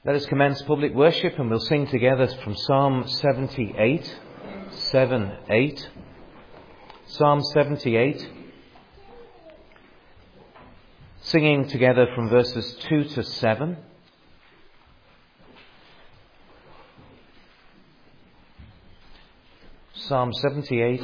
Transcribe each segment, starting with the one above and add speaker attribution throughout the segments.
Speaker 1: Let us commence public worship, and we'll sing together from Psalm 78, 7-8. Psalm 78, singing together from verses 2 to 7. Psalm 78,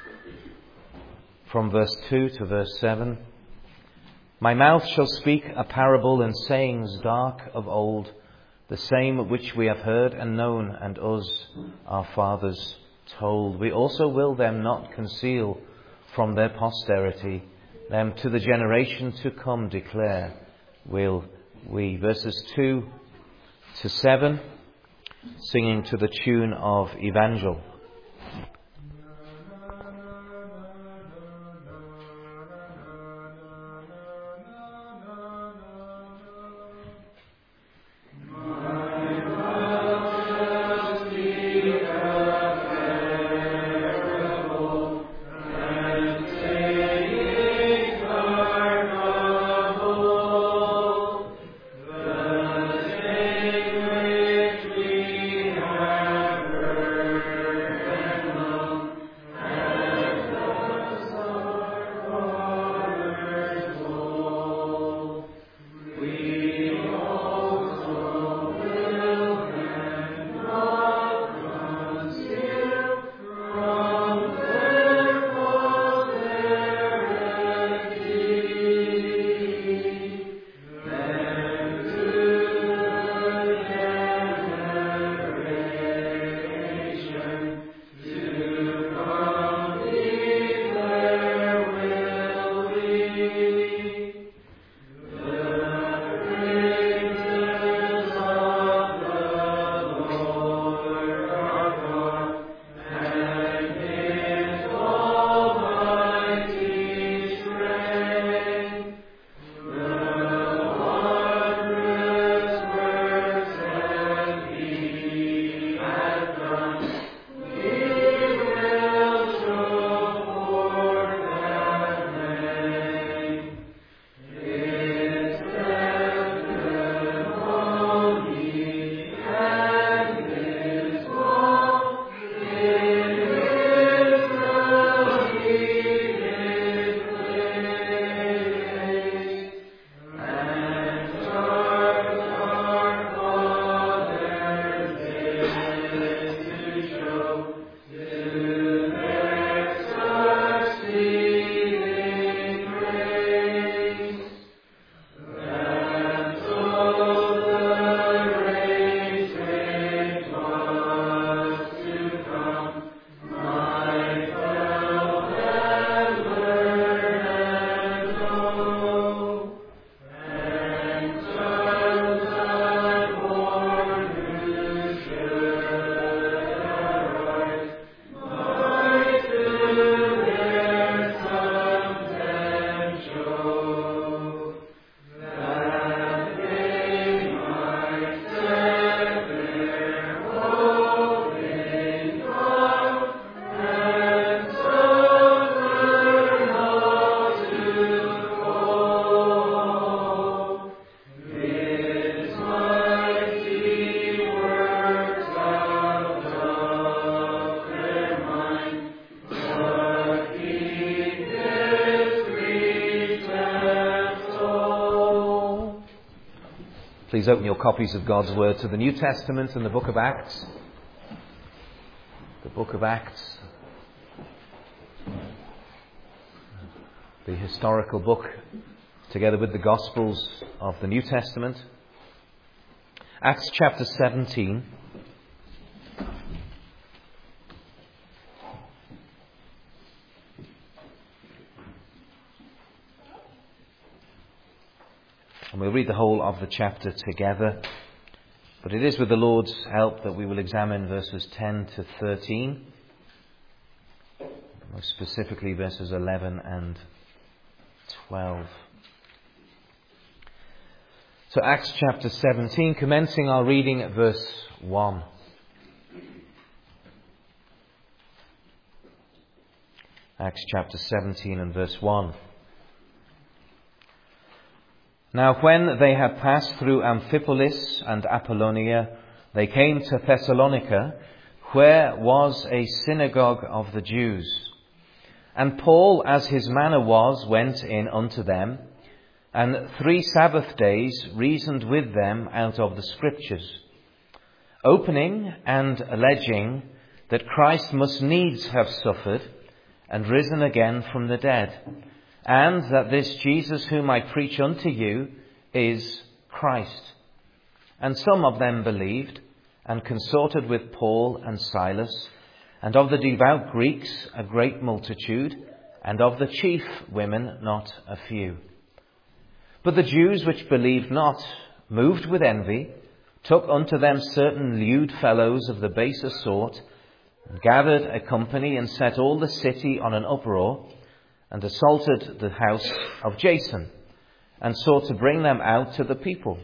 Speaker 1: from verse 2 to verse 7. My mouth shall speak a parable and sayings dark of old, the same which we have heard and known, and us, our fathers, told. We also will them not conceal from their posterity, them to the generation to come declare will we. Verses 2 to 7, singing to the tune of Evangel. Please open your copies of God's Word to the New Testament and the book of Acts. The book of Acts, the historical book, together with the Gospels of the New Testament. Acts chapter 17. And we'll read the whole of the chapter together. But it is with the Lord's help that we will examine verses 10 to 13. Most specifically verses 11 and 12. So Acts chapter 17, commencing our reading at verse 1. Acts chapter 17 and verse 1. Now when they had passed through Amphipolis and Apollonia, they came to Thessalonica, where was a synagogue of the Jews. And Paul, as his manner was, went in unto them, and 3 Sabbath days reasoned with them out of the Scriptures, opening and alleging that Christ must needs have suffered and risen again from the dead, and that this Jesus whom I preach unto you is Christ. And some of them believed, and consorted with Paul and Silas, and of the devout Greeks a great multitude, and of the chief women not a few. But the Jews which believed not, moved with envy, took unto them certain lewd fellows of the baser sort, and gathered a company, and set all the city on an uproar, and assaulted the house of Jason, and sought to bring them out to the people.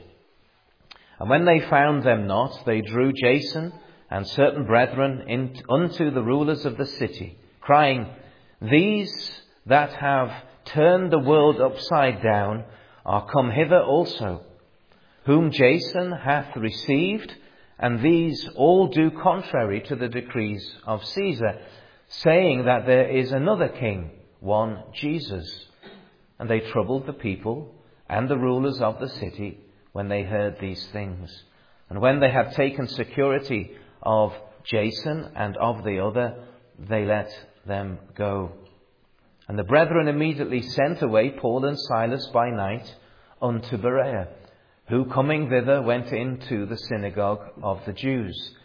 Speaker 1: And when they found them not, they drew Jason and certain brethren unto the rulers of the city, crying, These that have turned the world upside down are come hither also, whom Jason hath received, and these all do contrary to the decrees of Caesar, saying that there is another king, one Jesus. And they troubled the people and the rulers of the city when they heard these things. And when they had taken security of Jason and of the other, they let them go. And the brethren immediately sent away Paul and Silas by night unto Berea, who coming thither went into the synagogue of the Jews.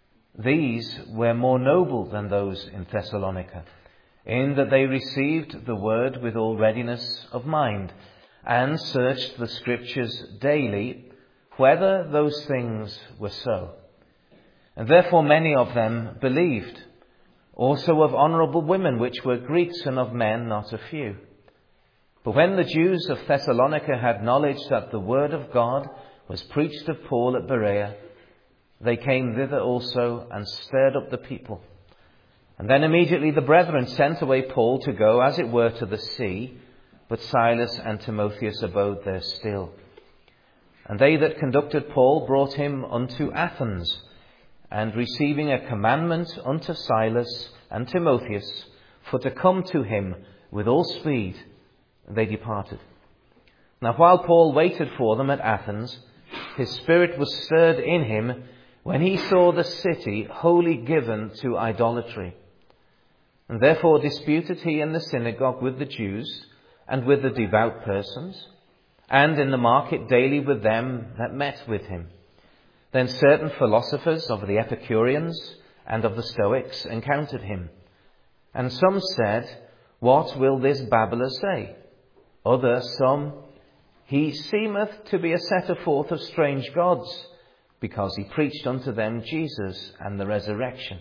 Speaker 1: These were more noble than those in Thessalonica, in that they received the word with all readiness of mind, and searched the Scriptures daily, whether those things were so. And therefore many of them believed, also of honourable women, which were Greeks, and of men not a few. But when the Jews of Thessalonica had knowledge that the word of God was preached of Paul at Berea, they came thither also, and stirred up the people. And then immediately the brethren sent away Paul to go, as it were, to the sea, but Silas and Timotheus abode there still. And they that conducted Paul brought him unto Athens, and receiving a commandment unto Silas and Timotheus for to come to him with all speed, they departed. Now while Paul waited for them at Athens, his spirit was stirred in him when he saw the city wholly given to idolatry. And therefore disputed he in the synagogue with the Jews, and with the devout persons, and in the market daily with them that met with him. Then certain philosophers of the Epicureans and of the Stoics encountered him. And some said, What will this babbler say? Some, He seemeth to be a setter forth of strange gods, because he preached unto them Jesus and the resurrection.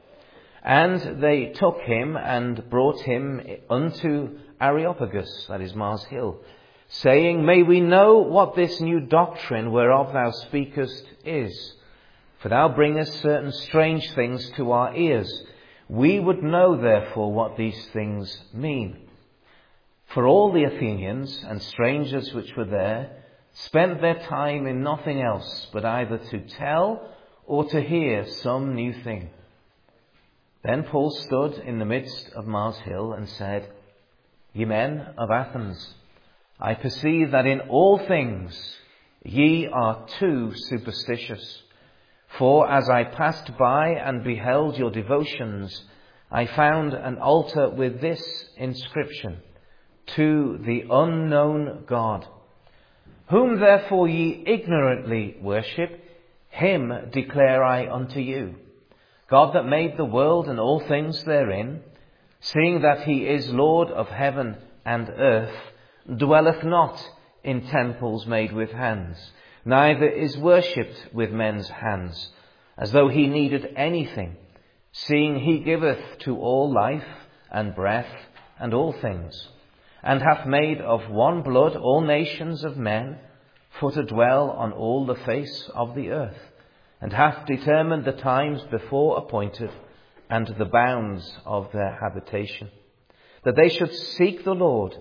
Speaker 1: And they took him and brought him unto Areopagus, that is Mars Hill, saying, May we know what this new doctrine whereof thou speakest is? For thou bringest certain strange things to our ears. We would know therefore what these things mean. For all the Athenians and strangers which were there spent their time in nothing else, but either to tell or to hear some new thing. Then Paul stood in the midst of Mars Hill and said, Ye men of Athens, I perceive that in all things ye are too superstitious. For as I passed by and beheld your devotions, I found an altar with this inscription, To the unknown God. Whom therefore ye ignorantly worship, him declare I unto you. God that made the world and all things therein, seeing that he is Lord of heaven and earth, dwelleth not in temples made with hands, neither is worshipped with men's hands, as though he needed anything, seeing he giveth to all life and breath and all things, and hath made of one blood all nations of men, for to dwell on all the face of the earth, and hath determined the times before appointed, and the bounds of their habitation, that they should seek the Lord,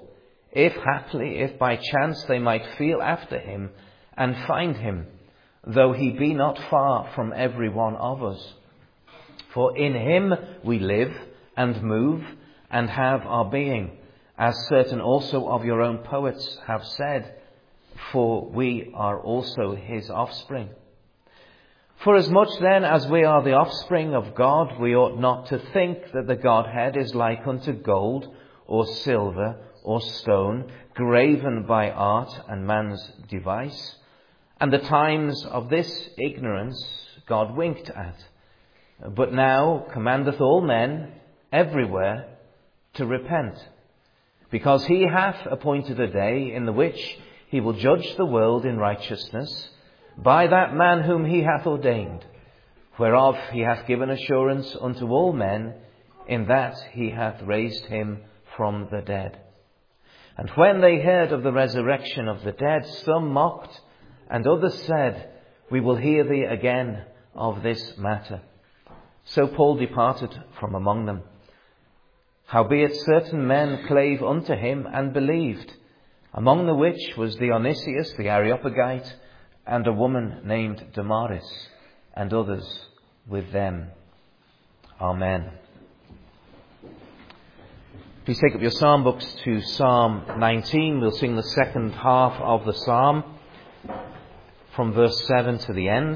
Speaker 1: if haply, if by chance they might feel after him and find him, though he be not far from every one of us. For in him we live and move and have our being, as certain also of your own poets have said, for we are also his offspring. For as much then as we are the offspring of God, we ought not to think that the Godhead is like unto gold or silver or stone, graven by art and man's device. And the times of this ignorance God winked at, but now commandeth all men everywhere to repent, because he hath appointed a day in the which he will judge the world in righteousness by that man whom he hath ordained, whereof he hath given assurance unto all men, in that he hath raised him from the dead. And when they heard of the resurrection of the dead, some mocked, and others said, we will hear thee again of this matter. So Paul departed from among them. Howbeit certain men clave unto him and believed, among the which was Dionysius the Areopagite, and a woman named Damaris, and others with them. Amen. Please take up your psalm books to Psalm 19. We'll sing the second half of the psalm, from verse 7 to the end.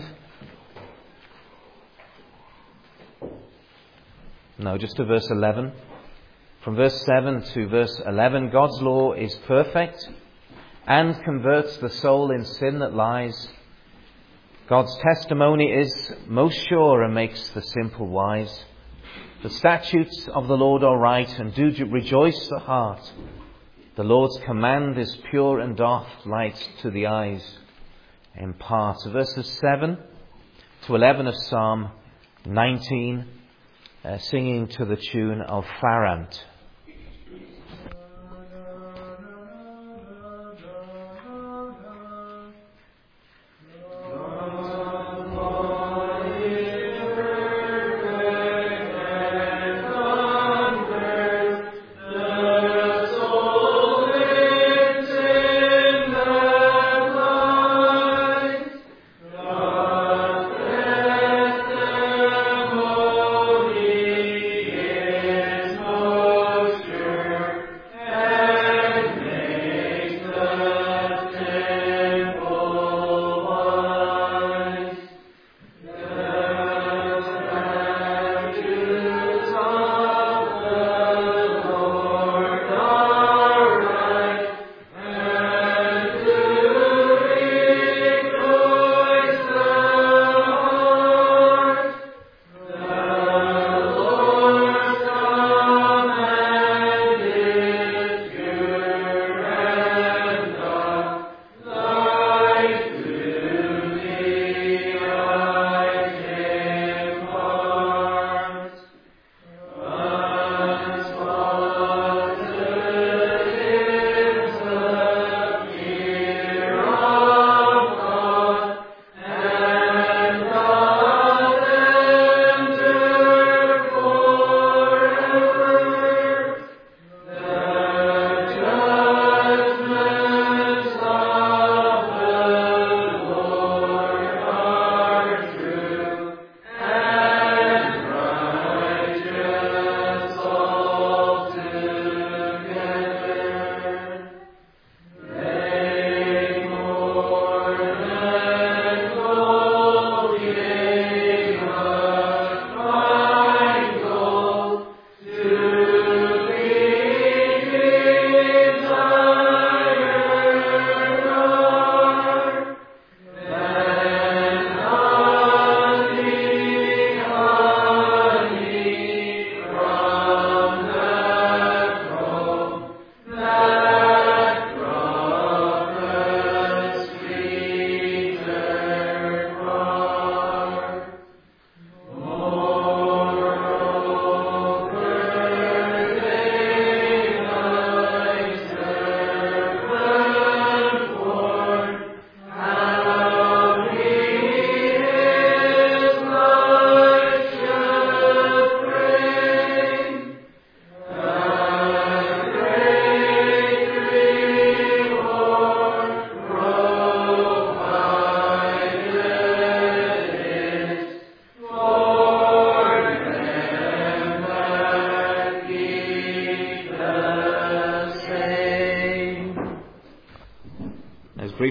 Speaker 1: No, just to verse 11. From verse 7 to verse 11, God's law is perfect and converts the soul in sin that lies. God's testimony is most sure and makes the simple wise. The statutes of the Lord are right and do rejoice the heart. The Lord's command is pure and doth light to the eyes impart. Verses 7 to 11 of Psalm 19, singing to the tune of Pharant.
Speaker 2: Oh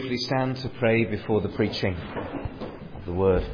Speaker 1: briefly stand to pray before the preaching of the Word.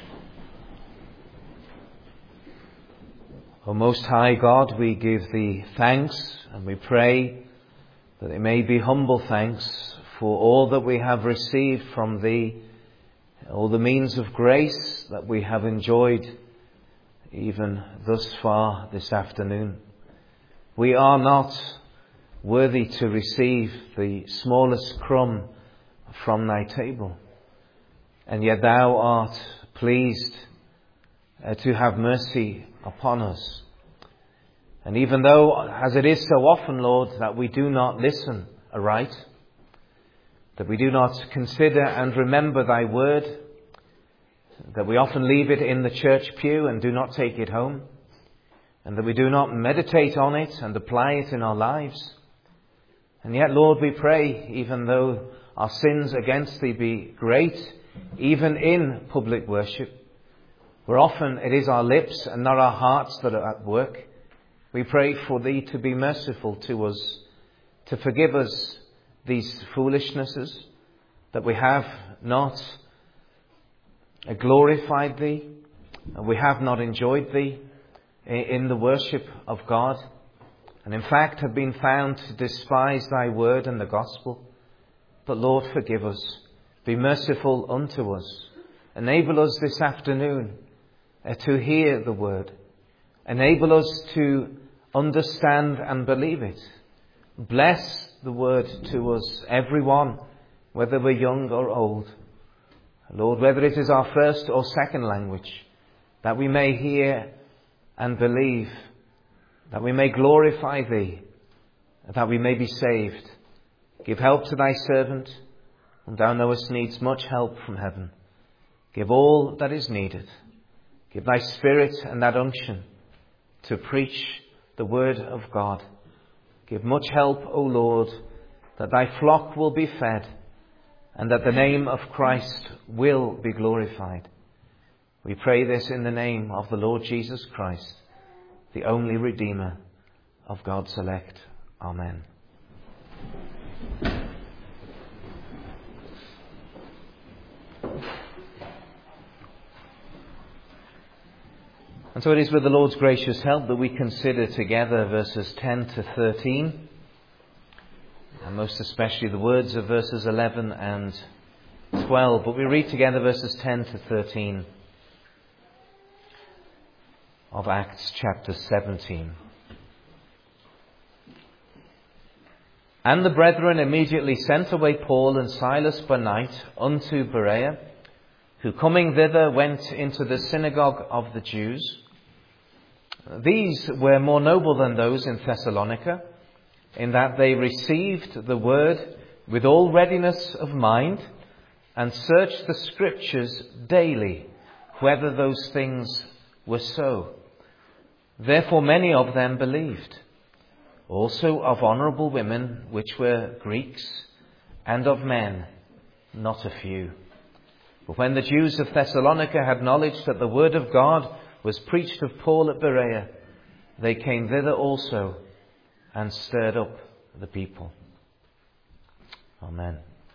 Speaker 1: O Most High God, we give Thee thanks, and we pray that it may be humble thanks for all that we have received from Thee, all the means of grace that we have enjoyed even thus far this afternoon. We are not worthy to receive the smallest crumb from Thy table, and yet Thou art pleased to have mercy upon us. And even though, as it is so often, Lord, that we do not listen aright, that we do not consider and remember Thy word, that we often leave it in the church pew and do not take it home, and that we do not meditate on it and apply it in our lives. And yet, Lord, we pray, even though our sins against Thee be great, even in public worship, where often it is our lips and not our hearts that are at work, we pray for Thee to be merciful to us, to forgive us these foolishnesses, that we have not glorified Thee, and we have not enjoyed Thee in the worship of God, and in fact have been found to despise Thy word and the gospel. But Lord, forgive us. Be merciful unto us. Enable us this afternoon to hear the word. Enable us to understand and believe it. Bless the word to us, everyone, whether we're young or old. Lord, whether it is our first or second language, that we may hear and believe, that we may glorify Thee, that we may be saved. Give help to Thy servant, and Thou knowest needs much help from heaven. Give all that is needed. Give Thy Spirit and that unction to preach the word of God. Give much help, O Lord, that Thy flock will be fed, and that the name of Christ will be glorified. We pray this in the name of the Lord Jesus Christ, the only Redeemer of God's elect. Amen. And so it is with the Lord's gracious help that we consider together verses 10 to 13, and most especially the words of verses 11 and 12. But we read together verses 10 to 13 of Acts chapter 17. And the brethren immediately sent away Paul and Silas by night unto Berea, who coming thither went into the synagogue of the Jews. These were more noble than those in Thessalonica, in that they received the word with all readiness of mind, and searched the Scriptures daily, whether those things were so. Therefore many of them believed, also of honourable women, which were Greeks, and of men, not a few. But when the Jews of Thessalonica had knowledge that the word of God was preached of Paul at Berea, they came thither also, and stirred up the people. Amen.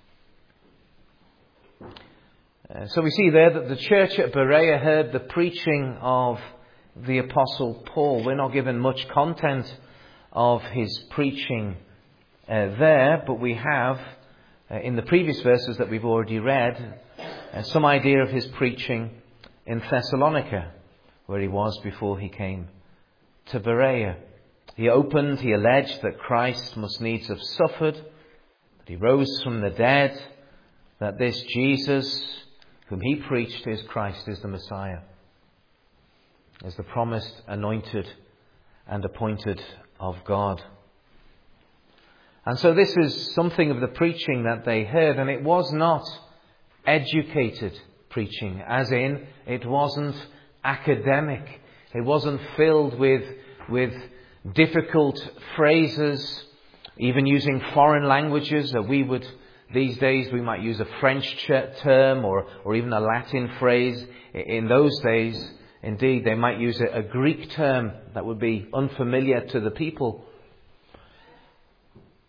Speaker 1: So we see there that the church at Berea heard the preaching of the Apostle Paul. We're not given much content of his preaching there, but we have, in the previous verses that we've already read, some idea of his preaching in Thessalonica, where he was before he came to Berea. He alleged that Christ must needs have suffered, that he rose from the dead, that this Jesus whom he preached is Christ, is the Messiah, is the promised, anointed and appointed of God. And so this is something of the preaching that they heard, and it was not educated preaching, as in it wasn't academic. It wasn't filled with difficult phrases, even using foreign languages that we would, these days we might use a French term or even a Latin phrase. In those days, indeed, they might use a Greek term that would be unfamiliar to the people.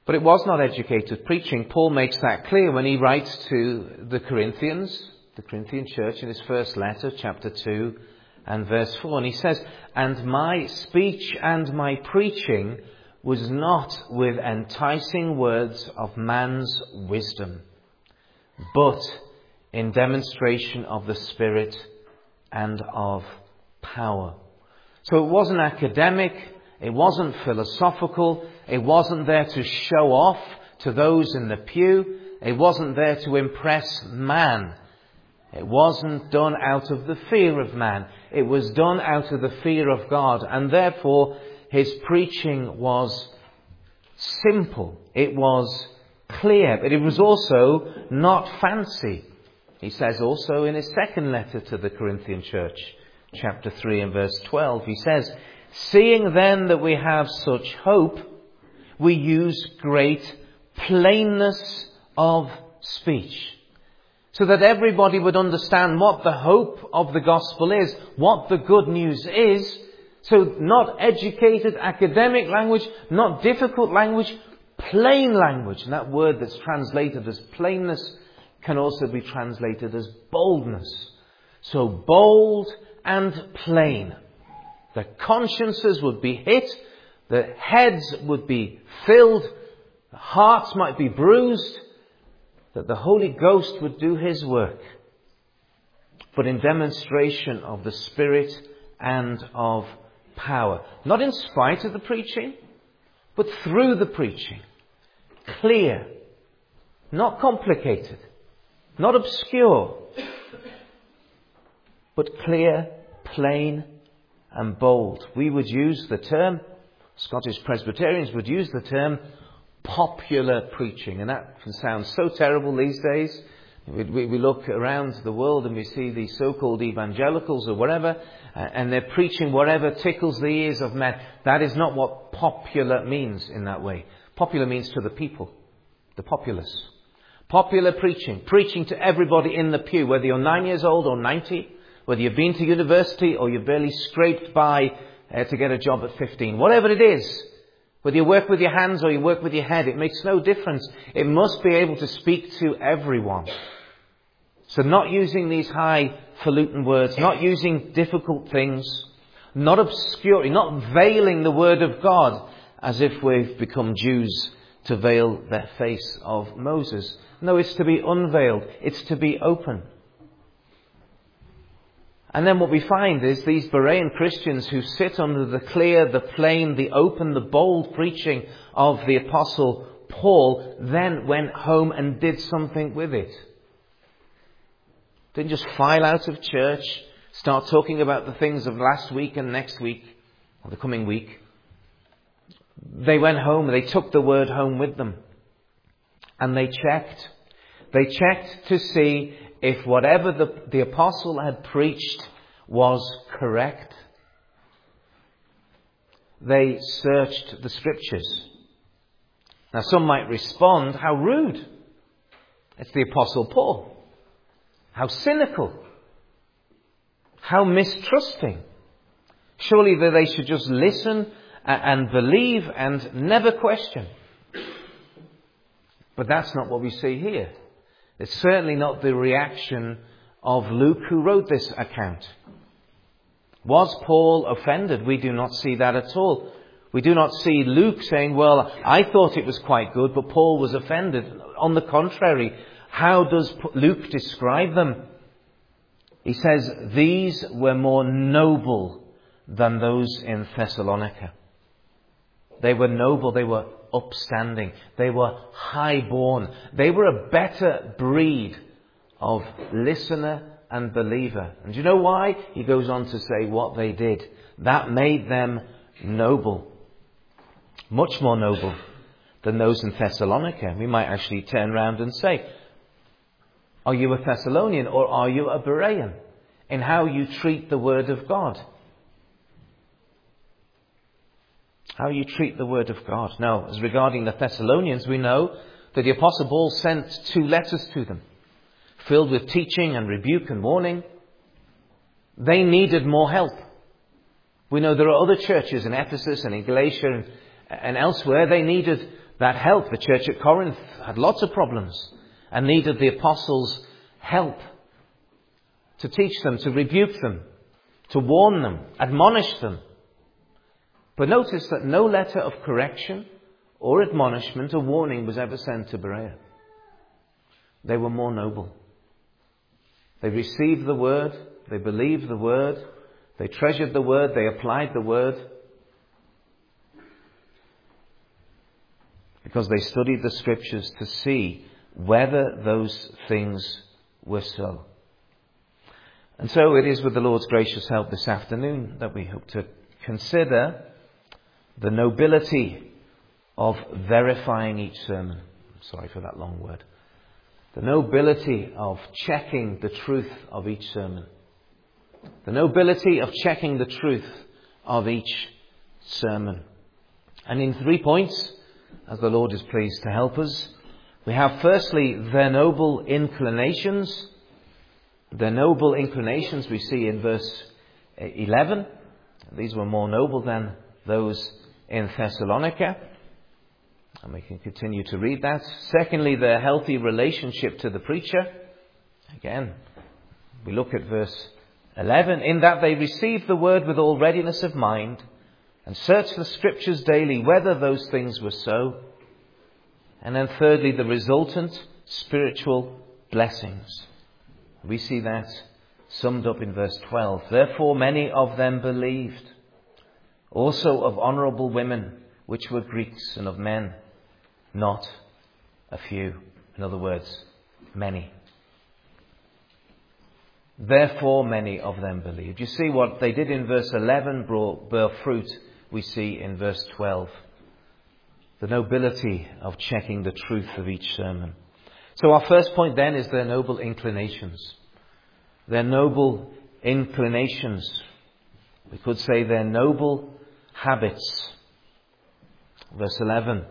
Speaker 1: But it was not educated preaching. Paul makes that clear when he writes to the Corinthian church in his first letter, chapter 2 and verse 4. And he says, "And my speech and my preaching was not with enticing words of man's wisdom, but in demonstration of the Spirit and of power." So it wasn't academic, it wasn't philosophical, it wasn't there to show off to those in the pew, it wasn't there to impress man. It wasn't done out of the fear of man, it was done out of the fear of God, and therefore his preaching was simple, it was clear, but it was also not fancy. He says also in his second letter to the Corinthian church, chapter 3 and verse 12, he says, "Seeing then that we have such hope, we use great plainness of speech." So that everybody would understand what the hope of the gospel is, what the good news is. So not educated academic language, not difficult language, plain language. And that word that's translated as plainness can also be translated as boldness. So bold and plain. The consciences would be hit, the heads would be filled, the hearts might be bruised, that the Holy Ghost would do his work, but in demonstration of the Spirit and of power. Not in spite of the preaching, but through the preaching. Clear, not complicated, not obscure, but clear, plain and bold. We would use the term, Scottish Presbyterians would use the term popular preaching, and that can sound so terrible these days. We look around the world and we see these so-called evangelicals or whatever, and they're preaching whatever tickles the ears of men. That is not what popular means in that way. Popular means to the people, the populace. Popular preaching, preaching to everybody in the pew, whether you're 9 years old or 90, whether you've been to university or you've barely scraped by to get a job at 15, whatever it is. Whether you work with your hands or you work with your head, it makes no difference. It must be able to speak to everyone. So not using these highfalutin words, not using difficult things, not obscuring, not veiling the word of God as if we've become Jews to veil the face of Moses. No, it's to be unveiled. It's to be open. And then what we find is these Berean Christians who sit under the clear, the plain, the open, the bold preaching of the Apostle Paul then went home and did something with it. Didn't just file out of church, start talking about the things of last week and next week, or the coming week. They went home, they took the word home with them. And they checked. They checked to see if whatever the apostle had preached was correct. They searched the scriptures. Now some might respond, how rude. It's the Apostle Paul. How cynical. How mistrusting. Surely that they should just listen and believe and never question. But that's not what we see here. It's certainly not the reaction of Luke, who wrote this account. Was Paul offended? We do not see that at all. We do not see Luke saying, well, I thought it was quite good, but Paul was offended. On the contrary, how does Luke describe them? He says, these were more noble than those in Thessalonica. They were noble, they were upstanding, they were high-born. They were a better breed of listener and believer. And do you know why? He goes on to say what they did. That made them noble. Much more noble than those in Thessalonica. We might actually turn around and say, are you a Thessalonian or are you a Berean in how you treat the Word of God? How you treat the Word of God. Now, as regarding the Thessalonians, we know that the Apostle Paul sent 2 letters to them, filled with teaching and rebuke and warning. They needed more help. We know there are other churches in Ephesus and in Galatia and elsewhere. They needed that help. The church at Corinth had lots of problems and needed the apostles' help to teach them, to rebuke them, to warn them, admonish them. But notice that no letter of correction or admonishment or warning was ever sent to Berea. They were more noble. They received the word, they believed the word, they treasured the word, they applied the word, because they studied the scriptures to see whether those things were so. And so it is with the Lord's gracious help this afternoon that we hope to consider the nobility of verifying each sermon. Sorry for that long word. The nobility of checking the truth of each sermon. The nobility of checking the truth of each sermon. And in 3 points, as the Lord is pleased to help us, we have firstly their noble inclinations. Their noble inclinations we see in verse 11. These were more noble than those in Thessalonica. And we can continue to read that. Secondly, their healthy relationship to the preacher. Again, we look at verse 11. In that they received the word with all readiness of mind and searched the scriptures daily whether those things were so. And then thirdly, the resultant spiritual blessings. We see that summed up in verse 12. Therefore many of them believed, also of honourable women, which were Greeks, and of men, not a few. In other words, many. Therefore many of them believed. You see what they did in verse 11 bore fruit, we see in verse 12. The nobility of checking the truth of each sermon. So our first point then is their noble inclinations. Their noble inclinations. We could say their noble habits. Verse 11.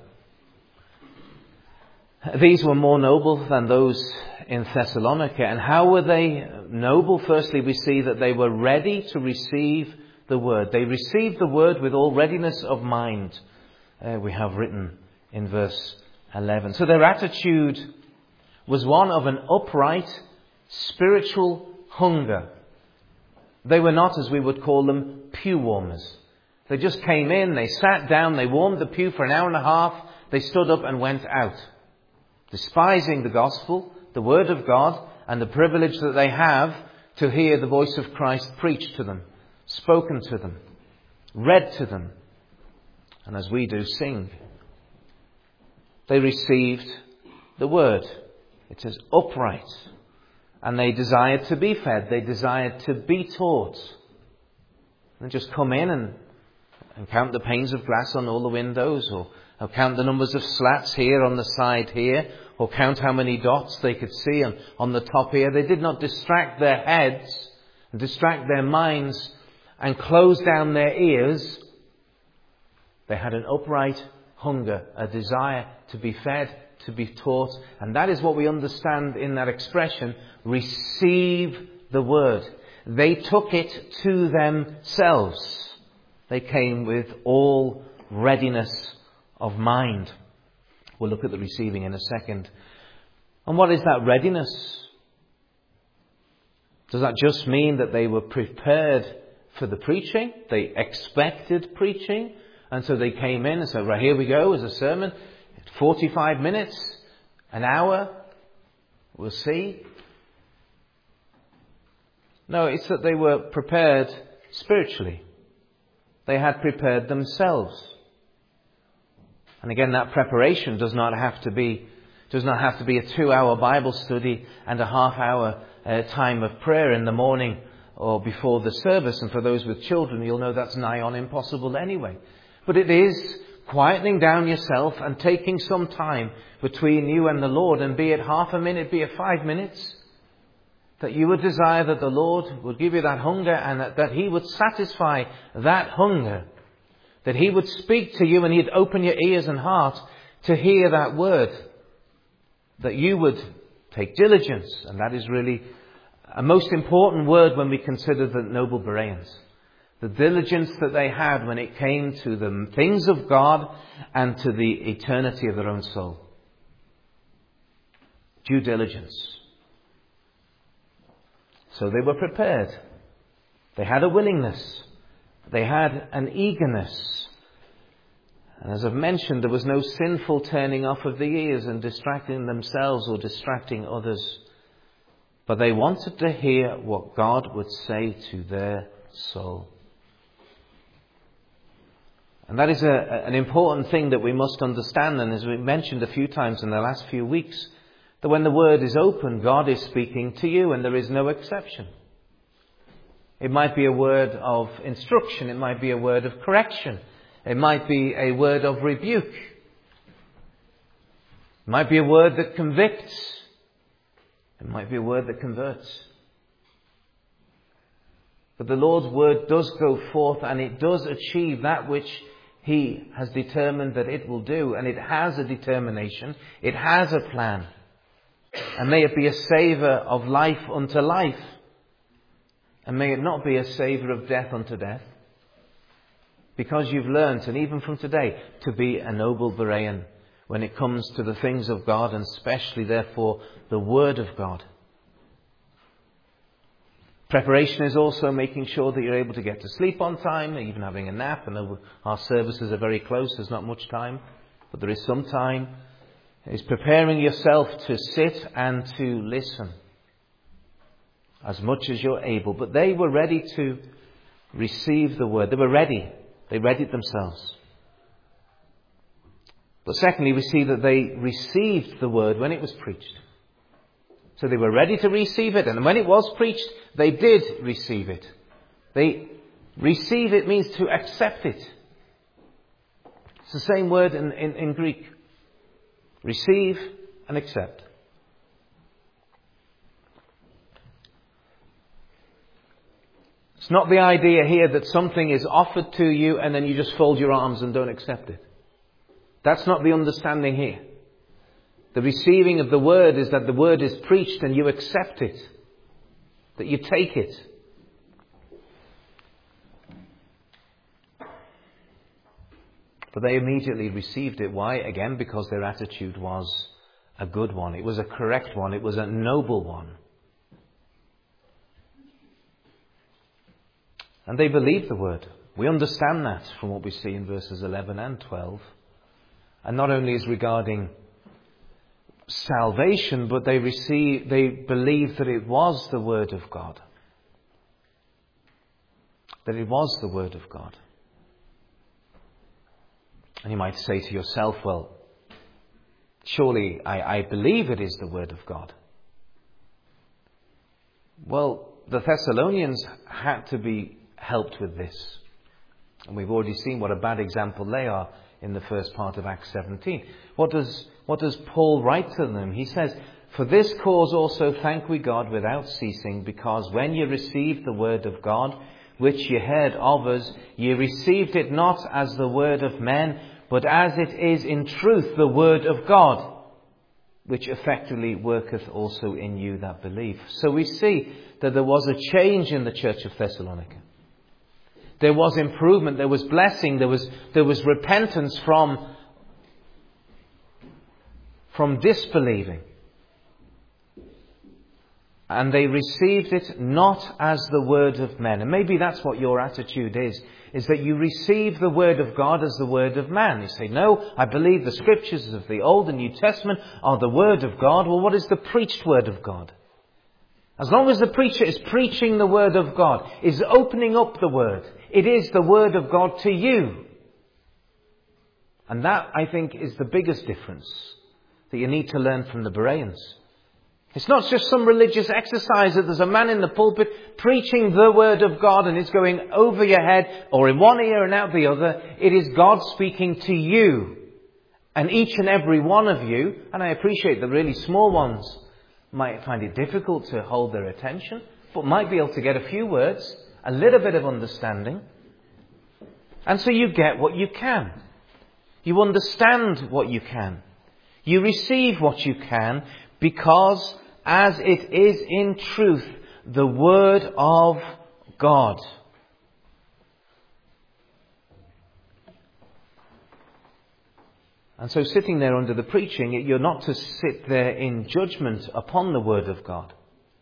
Speaker 1: These were more noble than those in Thessalonica. And how were they noble? Firstly, we see that they were ready to receive the word. They received the word with all readiness of mind. We have written in verse 11. So their attitude was one of an upright spiritual hunger. They were not, as we would call them, pew warmers. They just came in, they sat down, they warmed the pew for an hour and a half, they stood up and went out, despising the gospel, the word of God, and the privilege that they have to hear the voice of Christ preached to them, spoken to them, read to them, and as we do, sing. They received the word. It is upright. And they desired to be fed. They desired to be taught. And just come in and count the panes of glass on all the windows, or count the numbers of slats here on the side here, or count how many dots they could see on the top here. They did not distract their heads and distract their minds and close down their ears. They had an upright hunger, a desire to be fed, to be taught. And that is what we understand in that expression, receive the word. They took it to themselves. They came with all readiness of mind. We'll look at the receiving in a second. And what is that readiness? Does that just mean that they were prepared for the preaching? They expected preaching. And so they came in and said, right, here we go, as a sermon. 45 minutes, an hour, we'll see. No, it's that they were prepared spiritually. They had prepared themselves. And again, that preparation does not have to be a 2-hour Bible study and a half-hour time of prayer in the morning or before the service. And for those with children, you'll know that's nigh on impossible anyway. But it is quietening down yourself and taking some time between you and the Lord, and be it half a minute, be it 5 minutes, that you would desire that the Lord would give you that hunger, and that He would satisfy that hunger, that He would speak to you and He'd open your ears and heart to hear that word, that you would take diligence. And that is really a most important word when we consider the noble Bereans. the diligence that they had when it came to the things of God and to the eternity of their own soul. Due diligence. So they were prepared. They had a willingness. They had an eagerness. And as I've mentioned, there was no sinful turning off of the ears and distracting themselves or distracting others. But they wanted to hear what God would say to their soul. And that is an important thing that we must understand. And as we mentioned a few times in the last few weeks, that when the word is open, God is speaking to you and there is no exception. It might be a word of instruction. It might be a word of correction. It might be a word of rebuke. It might be a word that convicts. It might be a word that converts. But the Lord's word does go forth and it does achieve that which He has determined that it will do. And it has a determination. It has a plan. And may it be a savour of life unto life. And may it not be a savour of death unto death. Because you've learnt, and even from today, to be a noble Berean when it comes to the things of God, and especially, therefore, the Word of God. Preparation is also making sure that you're able to get to sleep on time, even having a nap. I know our services are very close, there's not much time, but there is some time. It's preparing yourself to sit and to listen as much as you're able. But they were ready to receive the word. They were ready. They read it themselves. But secondly, we see that they received the word when it was preached. So they were ready to receive it. And when it was preached, they did receive it. They receive it means to accept it. It's the same word in Greek. Receive and accept. It's not the idea here that something is offered to you and then you just fold your arms and don't accept it. That's not the understanding here. The receiving of the word is that the word is preached and you accept it. That you take it. But they immediately received it. Why? Again, because their attitude was a good one. It was a correct one. It was a noble one. And they believed the word. We understand that from what we see in verses 11 and 12. And not only is regarding salvation, but they believed that it was the word of God. That it was the word of God. And you might say to yourself, well, surely I believe it is the word of God. Well, the Thessalonians had to be helped with this. And we've already seen what a bad example they are in the first part of Acts 17. What does Paul write to them? He says, "For this cause also thank we God without ceasing, because when ye received the word of God, which ye heard of us, ye received it not as the word of men, but as it is in truth the word of God, which effectively worketh also in you that believe." So we see that there was a change in the church of Thessalonica. There was improvement, there was blessing, there was repentance from disbelieving. And they received it not as the word of men. And maybe that's what your attitude is that you receive the word of God as the word of man. You say, no, I believe the scriptures of the Old and New Testament are the word of God. Well, what is the preached word of God? As long as the preacher is preaching the word of God, is opening up the word, it is the word of God to you. And that, I think, is the biggest difference that you need to learn from the Bereans. It's not just some religious exercise that there's a man in the pulpit preaching the word of God and it's going over your head or in one ear and out the other. It is God speaking to you. And each and every one of you, and I appreciate the really small ones might find it difficult to hold their attention, but might be able to get a few words, a little bit of understanding. And so you get what you can. You understand what you can. You receive what you can, because as it is in truth the word of God. And so sitting there under the preaching, you're not to sit there in judgment upon the Word of God.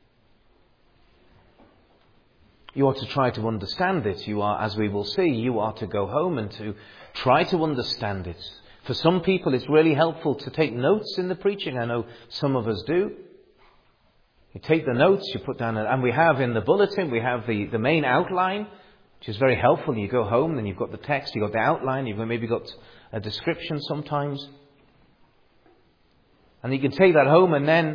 Speaker 1: You are to try to understand it. You are, as we will see, you are to go home and to try to understand it. For some people, it's really helpful to take notes in the preaching. I know some of us do. You take the notes, you put down, and we have in the bulletin, we have the main outline, which is very helpful. You go home, then you've got the text, you've got the outline, you've maybe got a description sometimes. And you can take that home and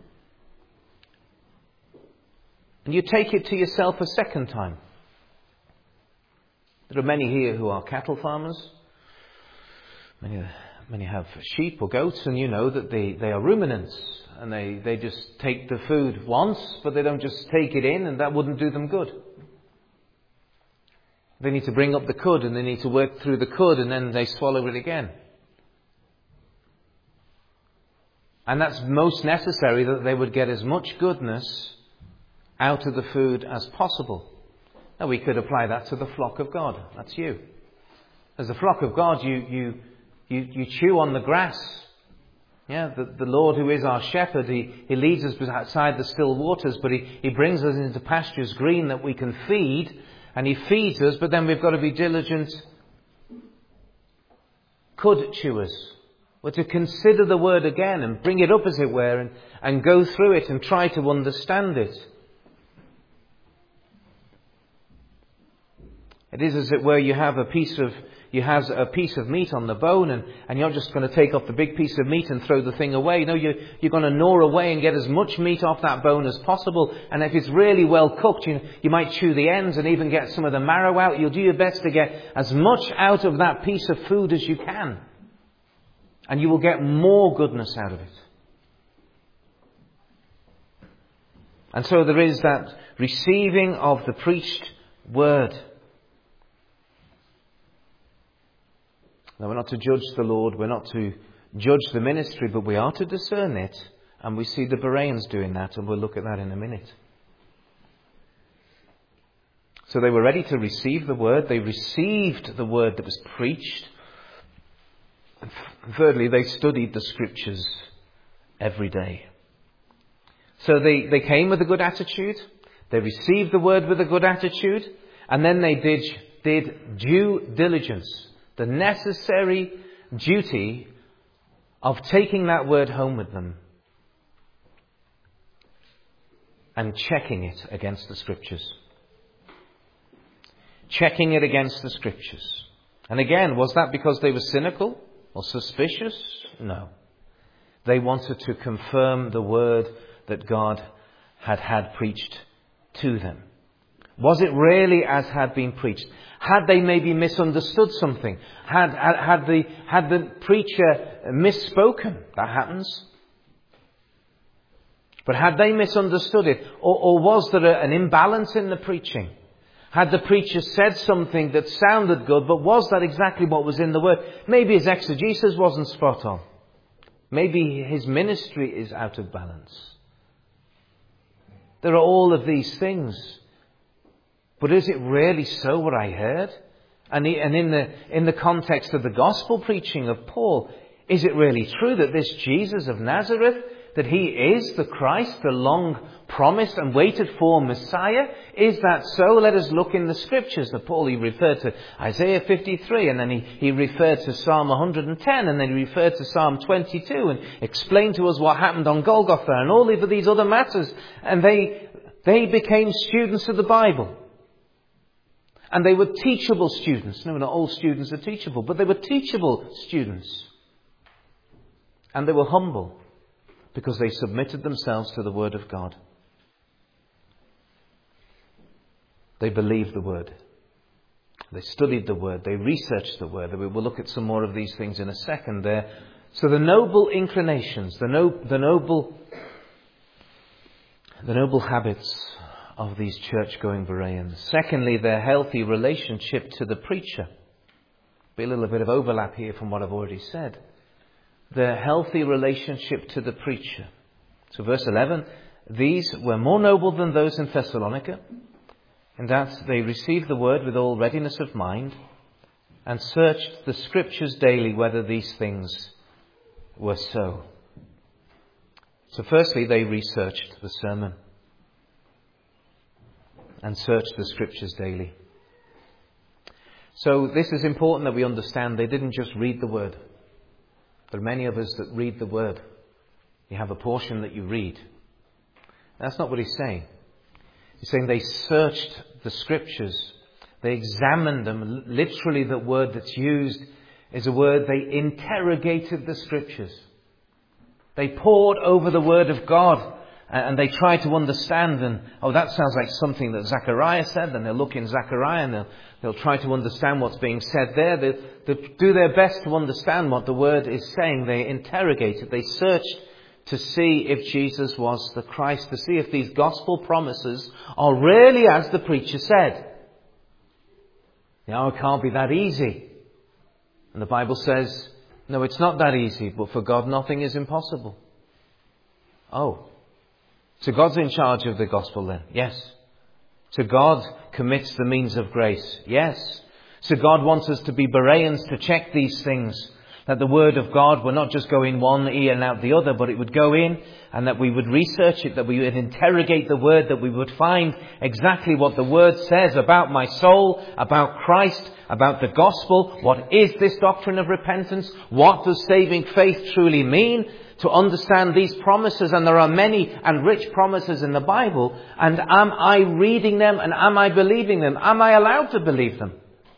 Speaker 1: you take it to yourself a second time. There are many here who are cattle farmers. Many have sheep or goats, and you know that they are ruminants. And they just take the food once, but they don't just take it in, and that wouldn't do them good. They need to bring up the cud, and they need to work through the cud, and then they swallow it again. And that's most necessary, that they would get as much goodness out of the food as possible. Now we could apply that to the flock of God. That's you. As the flock of God, you chew on the grass. Yeah, the Lord who is our shepherd, He leads us beside the still waters, but He brings us into pastures green that we can feed, and He feeds us, but then we've got to be diligent cud chewers. We're to consider the word again and bring it up, as it were, and go through it and try to understand it. It is, as it were, you have a piece of meat on the bone, and you're not just going to take off the big piece of meat and throw the thing away. No, you're going to gnaw away and get as much meat off that bone as possible. And if it's really well cooked, you might chew the ends and even get some of the marrow out. You'll do your best to get as much out of that piece of food as you can. And you will get more goodness out of it. And so there is that receiving of the preached word. Now, we're not to judge the Lord, we're not to judge the ministry, but we are to discern it. And we see the Bereans doing that, and we'll look at that in a minute. So they were ready to receive the word. They received the word that was preached. And thirdly, they studied the scriptures every day. So they came with a good attitude. They received the word with a good attitude. And then they did due diligence. The necessary duty of taking that word home with them and checking it against the scriptures. Checking it against the scriptures. And again, was that because they were cynical or suspicious? No. They wanted to confirm the word that God had preached to them. Was it really as had been preached? Had they maybe misunderstood something? Had the preacher misspoken? That happens. But had they misunderstood it? Or was there an imbalance in the preaching? Had the preacher said something that sounded good, but was that exactly what was in the word? Maybe his exegesis wasn't spot on. Maybe his ministry is out of balance. There are all of these things. But is it really so what I heard? And in the context of the gospel preaching of Paul, is it really true that this Jesus of Nazareth, that he is the Christ, the long promised and waited for Messiah? Is that so? Let us look in the scriptures. That Paul, he referred to Isaiah 53, and then he referred to Psalm 110, and then he referred to Psalm 22, and explained to us what happened on Golgotha, and all of these other matters. And they became students of the Bible. And they were teachable students. No, not all students are teachable, but they were teachable students. And they were humble because they submitted themselves to the Word of God. They believed the Word. They studied the Word. They researched the Word. We will look at some more of these things in a second there. So the noble inclinations, the noble habits of these church-going Bereans. Secondly, their healthy relationship to the preacher. Be a little bit of overlap here from what I've already said. Their healthy relationship to the preacher. So verse 11, these were more noble than those in Thessalonica, in that they received the word with all readiness of mind, and searched the scriptures daily whether these things were so. So firstly, they researched the sermon and searched the Scriptures daily. So this is important that we understand. They didn't just read the Word. There are many of us that read the Word. You have a portion that you read. That's not what he's saying. He's saying they searched the Scriptures. They examined them. Literally, the word that's used is a word, they interrogated the Scriptures. They pored over the Word of God and they tried to understand. And, that sounds like something that Zechariah said. Then they'll look in Zechariah and they'll try to understand what's being said there. They do their best to understand what the Word is saying. They interrogated. They searched to see if Jesus was the Christ, to see if these gospel promises are really as the preacher said. It can't be that easy. And the Bible says, no, it's not that easy, but for God nothing is impossible. So God's in charge of the gospel then? Yes. So God commits the means of grace? Yes. So God wants us to be Bereans to check these things. That the Word of God would not just go in one ear and out the other, but it would go in and that we would research it, that we would interrogate the Word, that we would find exactly what the Word says about my soul, about Christ, about the gospel. What is this doctrine of repentance? What does saving faith truly mean? To understand these promises, and there are many and rich promises in the Bible, and am I reading them and am I believing them? Am I allowed to believe them?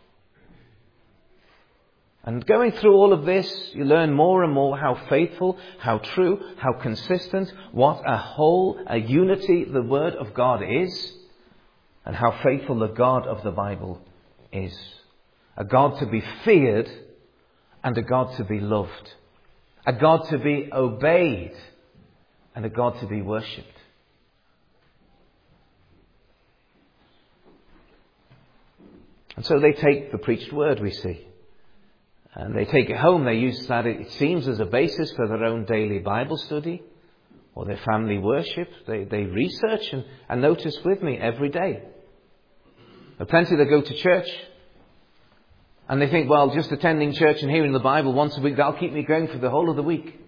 Speaker 1: And going through all of this, you learn more and more how faithful, how true, how consistent, what a unity the Word of God is, and how faithful the God of the Bible is. A God to be feared and a God to be loved. A God to be obeyed and a God to be worshipped. And so they take the preached word, we see. And they take it home. They use that, it seems, as a basis for their own daily Bible study or their family worship. They research and notice with me every day. There are plenty that go to church and they think, well, just attending church and hearing the Bible once a week, that'll keep me going for the whole of the week.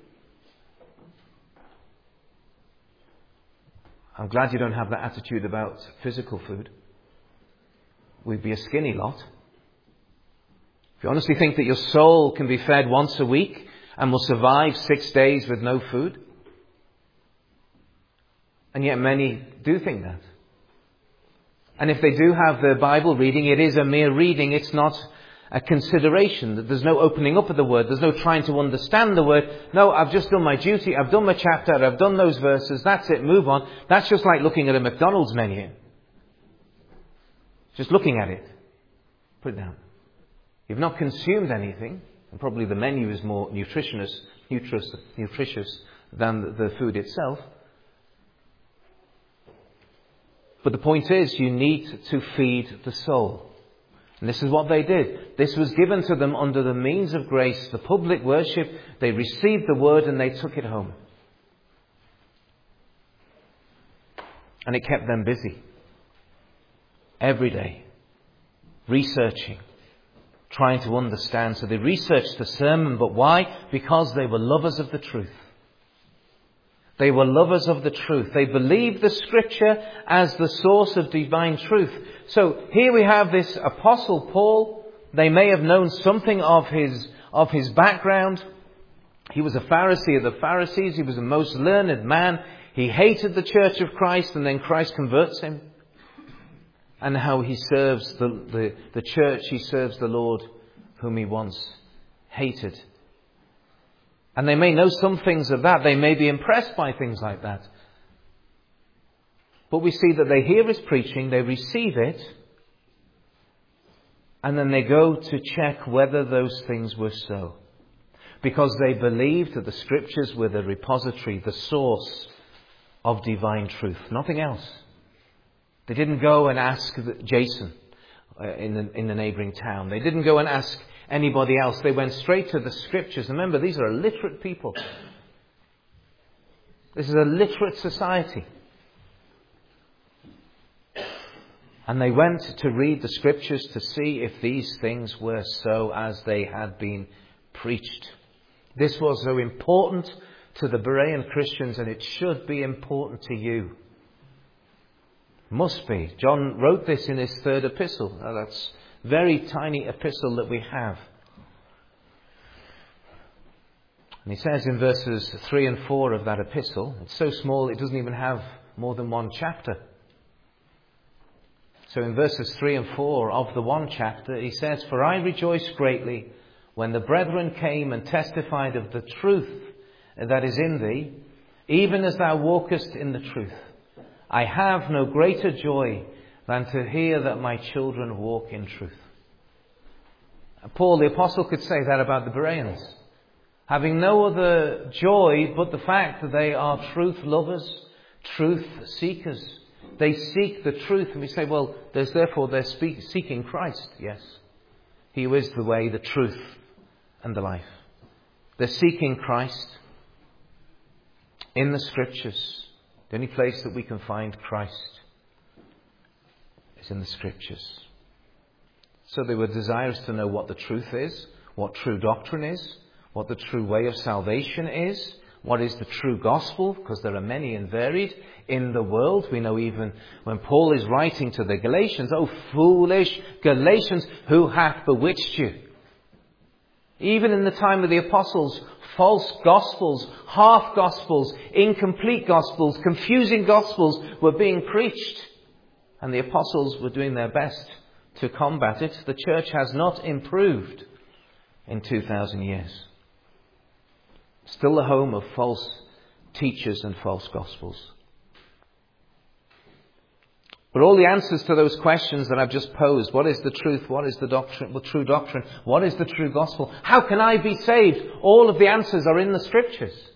Speaker 1: I'm glad you don't have that attitude about physical food. We'd be a skinny lot. If you honestly think that your soul can be fed once a week and will survive 6 days with no food. And yet many do think that. And if they do have their Bible reading, it is a mere reading. It's not a consideration. There's no opening up of the Word. There's no trying to understand the Word. No, I've just done my duty. I've done my chapter. I've done those verses. That's it. Move on. That's just like looking at a McDonald's menu. Just looking at it. Put it down. You've not consumed anything, and probably the menu is more nutritious than the food itself. But the point is, you need to feed the soul. And this is what they did. This was given to them under the means of grace, the public worship. They received the word and they took it home. And it kept them busy. Every day. Researching. Trying to understand. So they researched the sermon. But why? Because they were lovers of the truth. They were lovers of the truth. They believed the Scripture as the source of divine truth. So here we have this Apostle Paul. They may have known something of his background. He was a Pharisee of the Pharisees. He was the most learned man. He hated the church of Christ, and then Christ converts him. And how he serves the church, he serves the Lord whom he once hated. And they may know some things of that. They may be impressed by things like that. But we see that they hear his preaching, they receive it, and then they go to check whether those things were so. Because they believed that the Scriptures were the repository, the source of divine truth. Nothing else. They didn't go and ask Jason in the neighbouring town. They didn't go and ask anybody else. They went straight to the Scriptures. Remember, these are illiterate people. This is a literate society. And they went to read the Scriptures to see if these things were so as they had been preached. This was so important to the Berean Christians, and it should be important to you. Must be. John wrote this in his third epistle. Now that's a very tiny epistle that we have. And he says in verses 3 and 4 of that epistle, it's so small it doesn't even have more than one chapter. So in verses 3 and 4 of the one chapter, he says, "For I rejoiced greatly when the brethren came and testified of the truth that is in thee, even as thou walkest in the truth. I have no greater joy than to hear that my children walk in truth." Paul the Apostle could say that about the Bereans, having no other joy but the fact that they are truth lovers, truth seekers. They seek the truth, and we say, well, they're seeking Christ. Yes, He is the way, the truth, and the life. They're seeking Christ in the Scriptures. The only place that we can find Christ is in the Scriptures. So they were desirous to know what the truth is, what true doctrine is, what the true way of salvation is, what is the true gospel, because there are many and varied in the world. We know even when Paul is writing to the Galatians, "O foolish Galatians, who hath bewitched you?" Even in the time of the apostles, false gospels, half gospels, incomplete gospels, confusing gospels were being preached. And the apostles were doing their best to combat it. The church has not improved in 2,000 years. Still the home of false teachers and false gospels. But all the answers to those questions that I've just posed, what is the truth? What is the doctrine? The true doctrine? What is the true gospel? How can I be saved? All of the answers are in the Scriptures.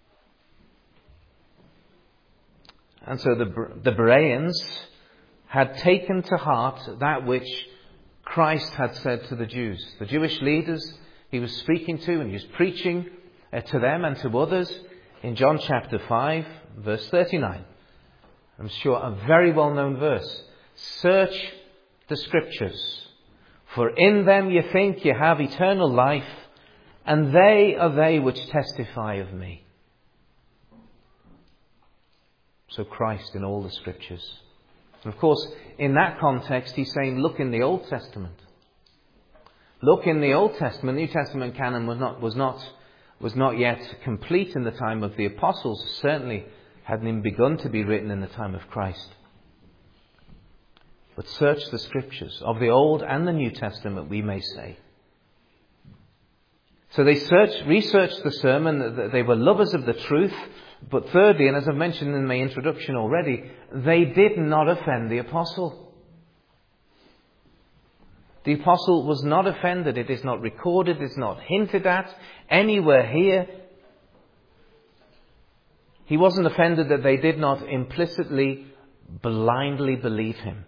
Speaker 1: And so the Bereans had taken to heart that which Christ had said to the Jews. The Jewish leaders he was speaking to, and he was preaching to them and to others in John chapter 5, verse 39. I'm sure a very well-known verse. "Search the Scriptures, for in them you think you have eternal life, and they are they which testify of me." So Christ in all the Scriptures. And of course, in that context, he's saying, look in the Old Testament. Look in the Old Testament. The New Testament canon was not yet complete in the time of the apostles. Certainly hadn't even begun to be written in the time of Christ. But search the Scriptures, of the Old and the New Testament, we may say. So they researched the sermon. They were lovers of the truth. But thirdly, and as I've mentioned in my introduction already, they did not offend the apostle. The apostle was not offended. It is not recorded. It's not hinted at anywhere here. He wasn't offended that they did not implicitly, blindly believe him.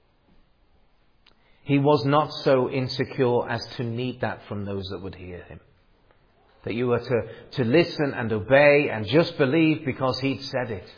Speaker 1: He was not so insecure as to need that from those that would hear him. That you were to listen and obey and just believe because he'd said it.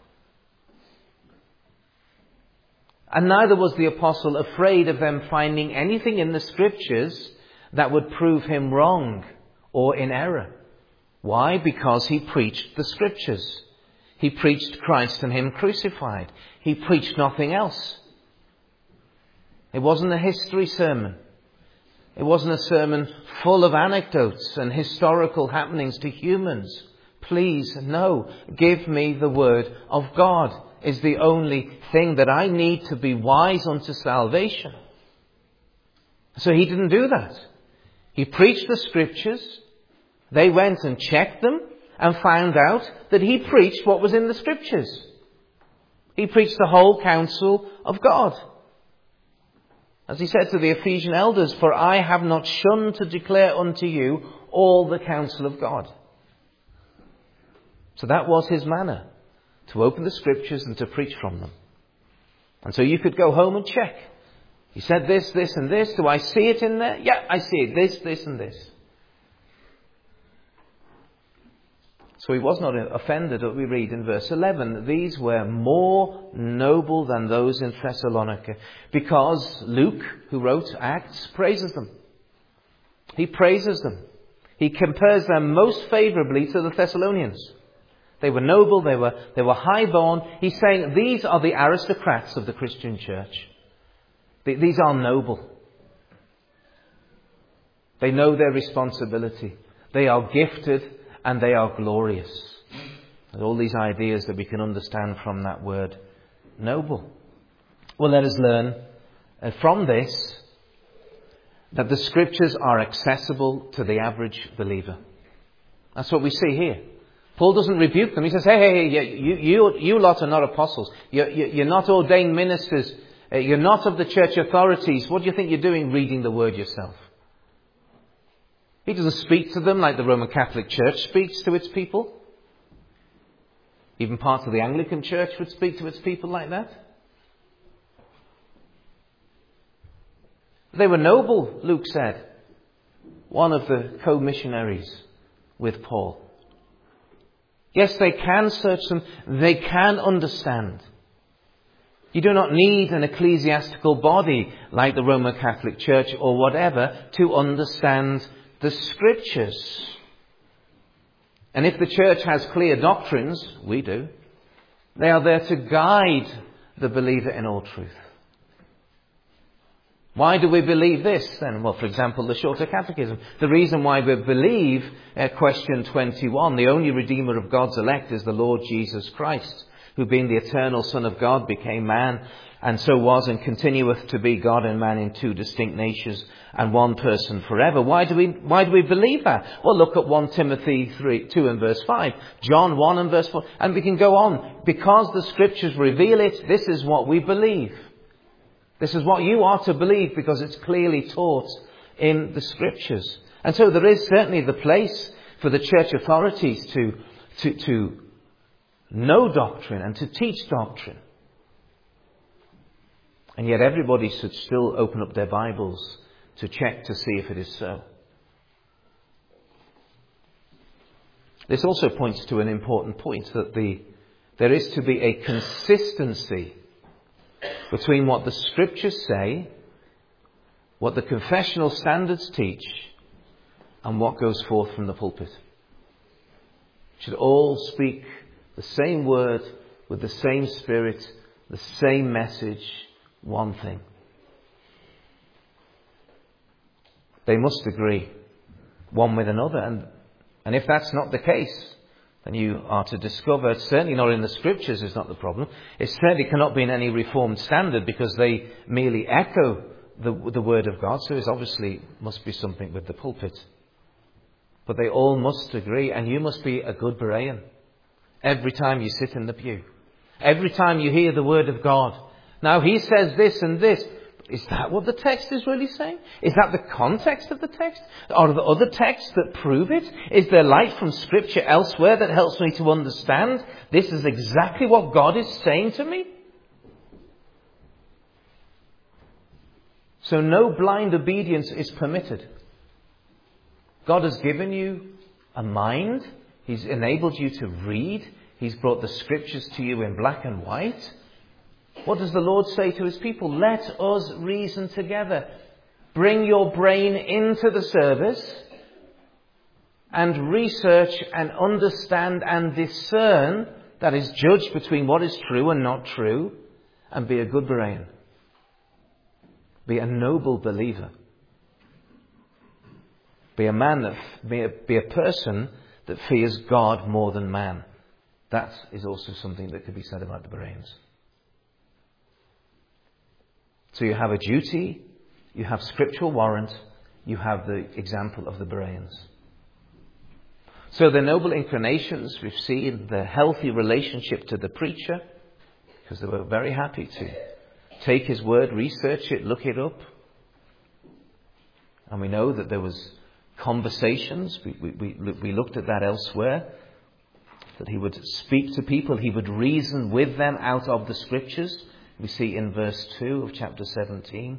Speaker 1: And neither was the apostle afraid of them finding anything in the Scriptures that would prove him wrong or in error. Why? Because he preached the Scriptures. He preached Christ and him crucified. He preached nothing else. It wasn't a history sermon. It wasn't a sermon full of anecdotes and historical happenings to humans. Please, no. Give me the Word of God is the only thing that I need to be wise unto salvation. So he didn't do that. He preached the Scriptures. They went and checked them and found out that he preached what was in the Scriptures. He preached the whole counsel of God. As he said to the Ephesian elders, "For I have not shunned to declare unto you all the counsel of God." So that was his manner, to open the Scriptures and to preach from them. And so you could go home and check. He said this, this and this. Do I see it in there? Yeah, I see it. This and this. So he was not offended, what we read in verse 11. These were more noble than those in Thessalonica, because Luke, who wrote Acts, praises them. He praises them. He compares them most favourably to the Thessalonians. They were noble, they were high-born. He's saying these are the aristocrats of the Christian church. These are noble. They know their responsibility. They are gifted and they are glorious. There's all these ideas that we can understand from that word, noble. Well, let us learn from this that the Scriptures are accessible to the average believer. That's what we see here. Paul doesn't rebuke them. He says, hey, you lot are not apostles. You're not ordained ministers. You're not of the church authorities. What do you think you're doing reading the word yourself? He doesn't speak to them like the Roman Catholic Church speaks to its people. Even parts of the Anglican Church would speak to its people like that. They were noble, Luke said. One of the co-missionaries with Paul. Yes, they can search them. They can understand. You do not need an ecclesiastical body like the Roman Catholic Church or whatever to understand the Scriptures. And if the church has clear doctrines, we do, they are there to guide the believer in all truth. Why do we believe this then? Well, for example, the Shorter Catechism. The reason why we believe, question 21, the only Redeemer of God's elect is the Lord Jesus Christ, who being the eternal Son of God became man, and so was and continueth to be God and man in two distinct natures and one person forever. Why do we believe that? Well, look at 1 Timothy 2 and verse 5, John 1 and verse 4, and we can go on. Because the Scriptures reveal it, this is what we believe. This is what you are to believe because it's clearly taught in the Scriptures. And so there is certainly the place for the church authorities to know doctrine and to teach doctrine. And yet everybody should still open up their Bibles to check to see if it is so. This also points to an important point, that there is to be a consistency between what the Scriptures say, what the confessional standards teach, and what goes forth from the pulpit. It should all speak the same word, with the same spirit, the same message, one thing. They must agree one with another. And if that's not the case, then you are to discover, it's certainly not in the Scriptures is not the problem. It certainly cannot be in any Reformed standard because they merely echo the Word of God. So it obviously must be something with the pulpit. But they all must agree, and you must be a good Berean every time you sit in the pew. Every time you hear the Word of God. Now he says this and this. Is that what the text is really saying? Is that the context of the text? Are there other texts that prove it? Is there light from Scripture elsewhere that helps me to understand this is exactly what God is saying to me? So no blind obedience is permitted. God has given you a mind. He's enabled you to read. He's brought the Scriptures to you in black and white. What does the Lord say to His people? Let us reason together. Bring your brain into the service and research and understand and discern, that is, judge between what is true and not true, and be a good Berean. Be a noble believer. Be a man be a person that fears God more than man. That is also something that could be said about the Bereans. So you have a duty, you have scriptural warrant, you have the example of the Bereans. So their noble inclinations, we've seen the healthy relationship to the preacher, because they were very happy to take his word, research it, look it up. And we know that there was conversations, we looked at that elsewhere, that he would speak to people, he would reason with them out of the Scriptures. We see in verse 2 of chapter 17.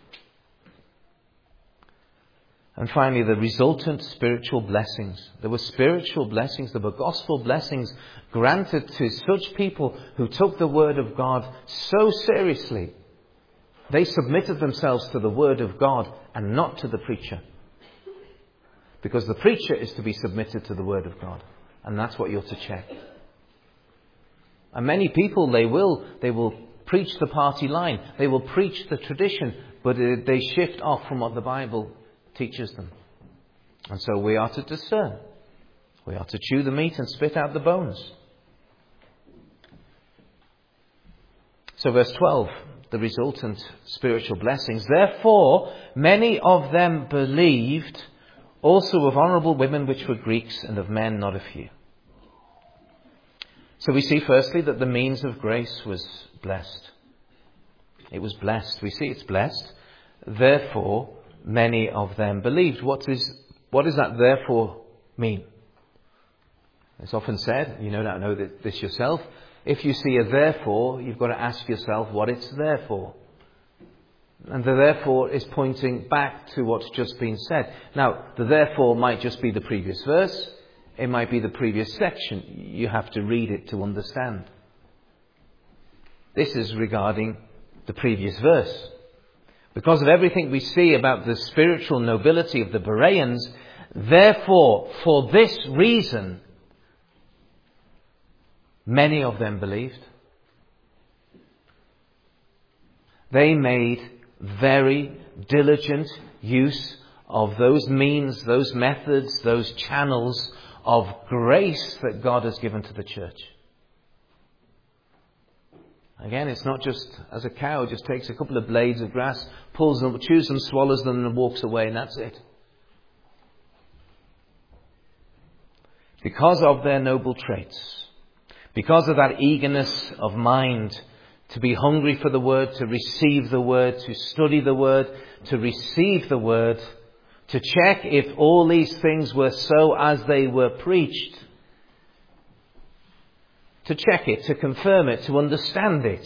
Speaker 1: And finally, the resultant spiritual blessings. There were spiritual blessings, there were gospel blessings granted to such people who took the Word of God so seriously. They submitted themselves to the Word of God and not to the preacher. Because the preacher is to be submitted to the Word of God. And that's what you're to check. And many people, they will preach the party line. They will preach the tradition. But they shift off from what the Bible teaches them. And so we are to discern. We are to chew the meat and spit out the bones. So verse 12, the resultant spiritual blessings. Therefore, many of them believed, also of honourable women which were Greeks, and of men not a few. So we see firstly that the means of grace was blessed. It was blessed. We see it's blessed. Therefore, many of them believed. What does that therefore mean? It's often said, you no doubt know this yourself, if you see a therefore, you've got to ask yourself what it's there for. And the therefore is pointing back to what's just been said. Now, the therefore might just be the previous verse. It might be the previous section. You have to read it to understand. This is regarding the previous verse. Because of everything we see about the spiritual nobility of the Bereans, therefore, for this reason, many of them believed. They made very diligent use of those means, those methods, those channels of grace that God has given to the church. Again, it's not just as a cow just takes a couple of blades of grass, pulls them, chews them, swallows them and walks away, and that's it. Because of their noble traits, because of that eagerness of mind to be hungry for the Word, to receive the Word, to study the Word, to receive the Word, to check if all these things were so as they were preached, to check it, to confirm it, to understand it.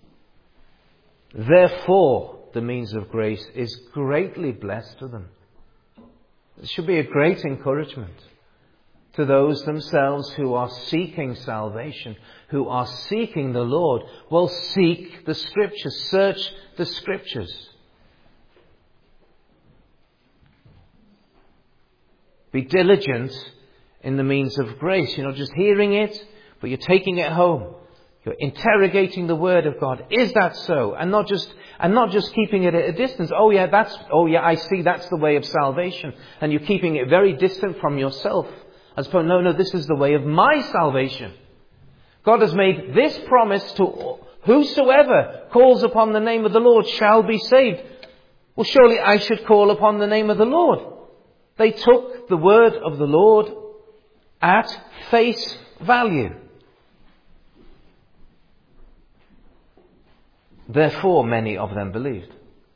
Speaker 1: Therefore, the means of grace is greatly blessed to them. It should be a great encouragement to those themselves who are seeking salvation, who are seeking the Lord. Well, seek the Scriptures, search the Scriptures. Be diligent in the means of grace. You're not just hearing it, but you're taking it home. You're interrogating the Word of God. Is that so? And not just keeping it at a distance. Oh yeah, I see that's the way of salvation. And you're keeping it very distant from yourself. As opposed, no, this is the way of my salvation. God has made this promise to whosoever calls upon the name of the Lord shall be saved. Well, surely I should call upon the name of the Lord. They took the word of the Lord at face value. Therefore, many of them believed.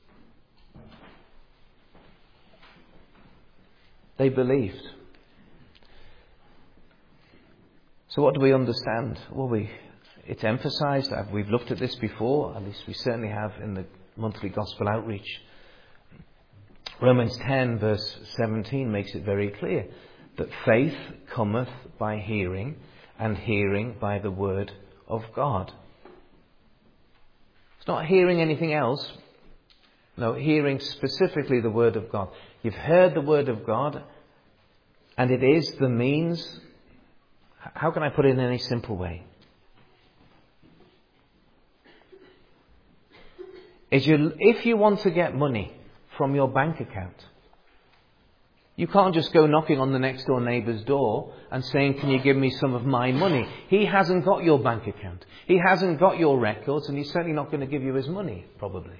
Speaker 1: They believed. So what do we understand? Well, it's emphasized. We've looked at this before. At least we certainly have in the monthly gospel outreach. Romans 10 verse 17 makes it very clear that faith cometh by hearing, and hearing by the word of God. It's not hearing anything else. No, hearing specifically the word of God. You've heard the word of God, and it is the means. How can I put it in any simple way? If you want to get money from your bank account, you can't just go knocking on the next door neighbour's door and saying, can you give me some of my money? He hasn't got your bank account. He hasn't got your records, and he's certainly not going to give you his money, probably.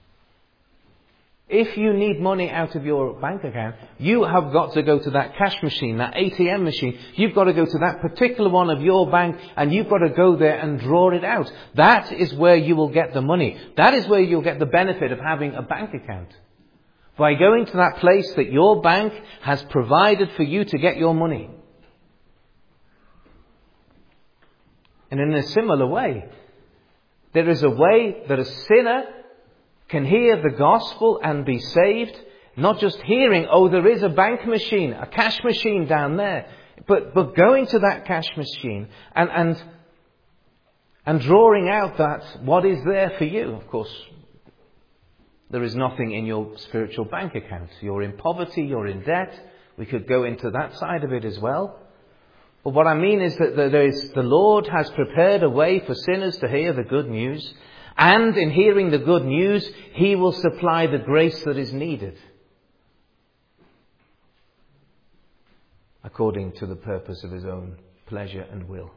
Speaker 1: If you need money out of your bank account, you have got to go to that cash machine, that ATM machine. You've got to go to that particular one of your bank, and you've got to go there and draw it out. That is where you will get the money. That is where you'll get the benefit of having a bank account. By going to that place that your bank has provided for you to get your money. And in a similar way, there is a way that a sinner can hear the gospel and be saved, not just hearing, oh, there is a bank machine, a cash machine down there, but going to that cash machine and drawing out that what is there for you. Of course, there is nothing in your spiritual bank account. You're in poverty, you're in debt, We could go into that side of it as well. But what I mean is that the Lord has prepared a way for sinners to hear the good news. And in hearing the good news, He will supply the grace that is needed, according to the purpose of His own pleasure and will.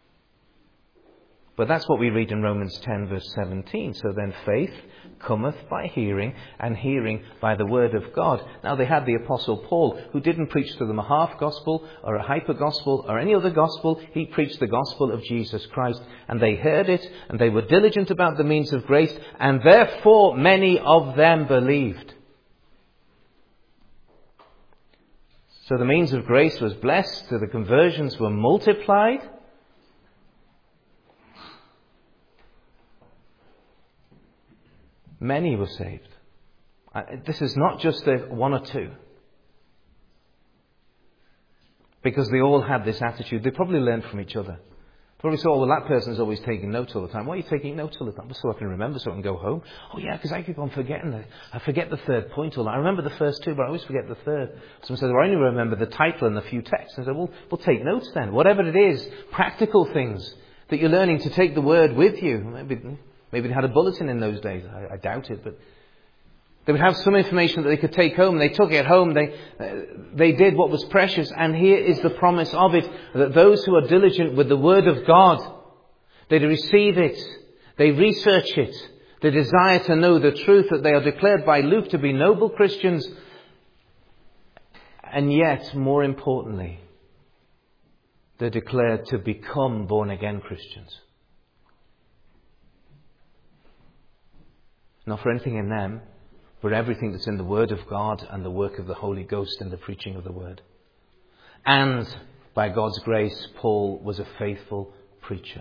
Speaker 1: But that's what we read in Romans 10 verse 17. So then faith cometh by hearing, and hearing by the word of God. Now they had the Apostle Paul, who didn't preach to them a half gospel or a hyper gospel or any other gospel. He preached the gospel of Jesus Christ, and they heard it, and they were diligent about the means of grace, and therefore many of them believed. So the means of grace was blessed, so the conversions were multiplied. Many were saved. This is not just one or two. Because they all had this attitude. They probably learned from each other. Probably saw, well, that person's always taking notes all the time. Why are you taking notes all the time? So I can remember, so I can go home. Oh yeah, because I keep on forgetting. I forget the third point all the time. I remember the first two, but I always forget the third. Someone says, well, I only remember the title and a few texts. I said, well, we'll take notes then. Whatever it is, practical things that you're learning to take the word with you. Maybe they had a bulletin in those days. I doubt it, but they would have some information that they could take home. They took it home. They did what was precious. And here is the promise of it, that those who are diligent with the word of God, they receive it, they research it, they desire to know the truth, that they are declared by Luke to be noble Christians. And yet, more importantly, they're declared to become born-again Christians. Not for anything in them, but everything that's in the Word of God and the work of the Holy Ghost in the preaching of the Word. And by God's grace, Paul was a faithful preacher.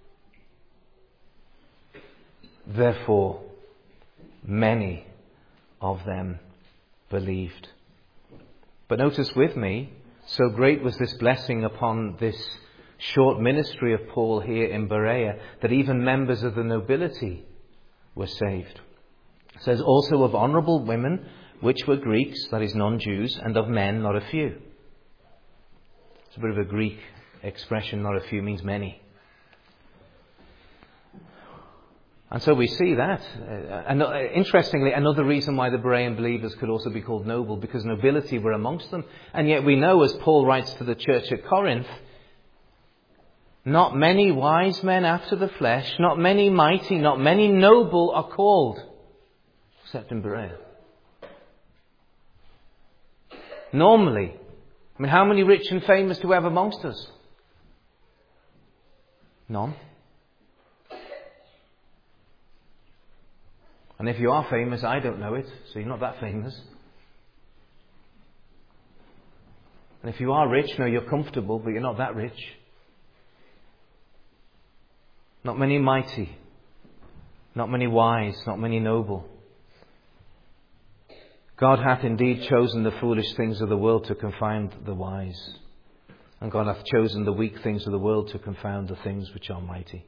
Speaker 1: Therefore, many of them believed. But notice with me, so great was this blessing upon this short ministry of Paul here in Berea, that even members of the nobility were saved. It says also of honourable women, which were Greeks, that is non-Jews, and of men, not a few. It's a bit of a Greek expression, not a few means many. And so we see that. Interestingly, another reason why the Berean believers could also be called noble, because nobility were amongst them. And yet we know, as Paul writes to the church at Corinth, not many wise men after the flesh, not many mighty, not many noble are called, except in Berea. Normally, how many rich and famous do we have amongst us? None. And if you are famous, I don't know it, so you're not that famous. And if you are rich, no, you're comfortable, but you're not that rich. Not many mighty, not many wise, not many noble. God hath indeed chosen the foolish things of the world to confound the wise. And God hath chosen the weak things of the world to confound the things which are mighty.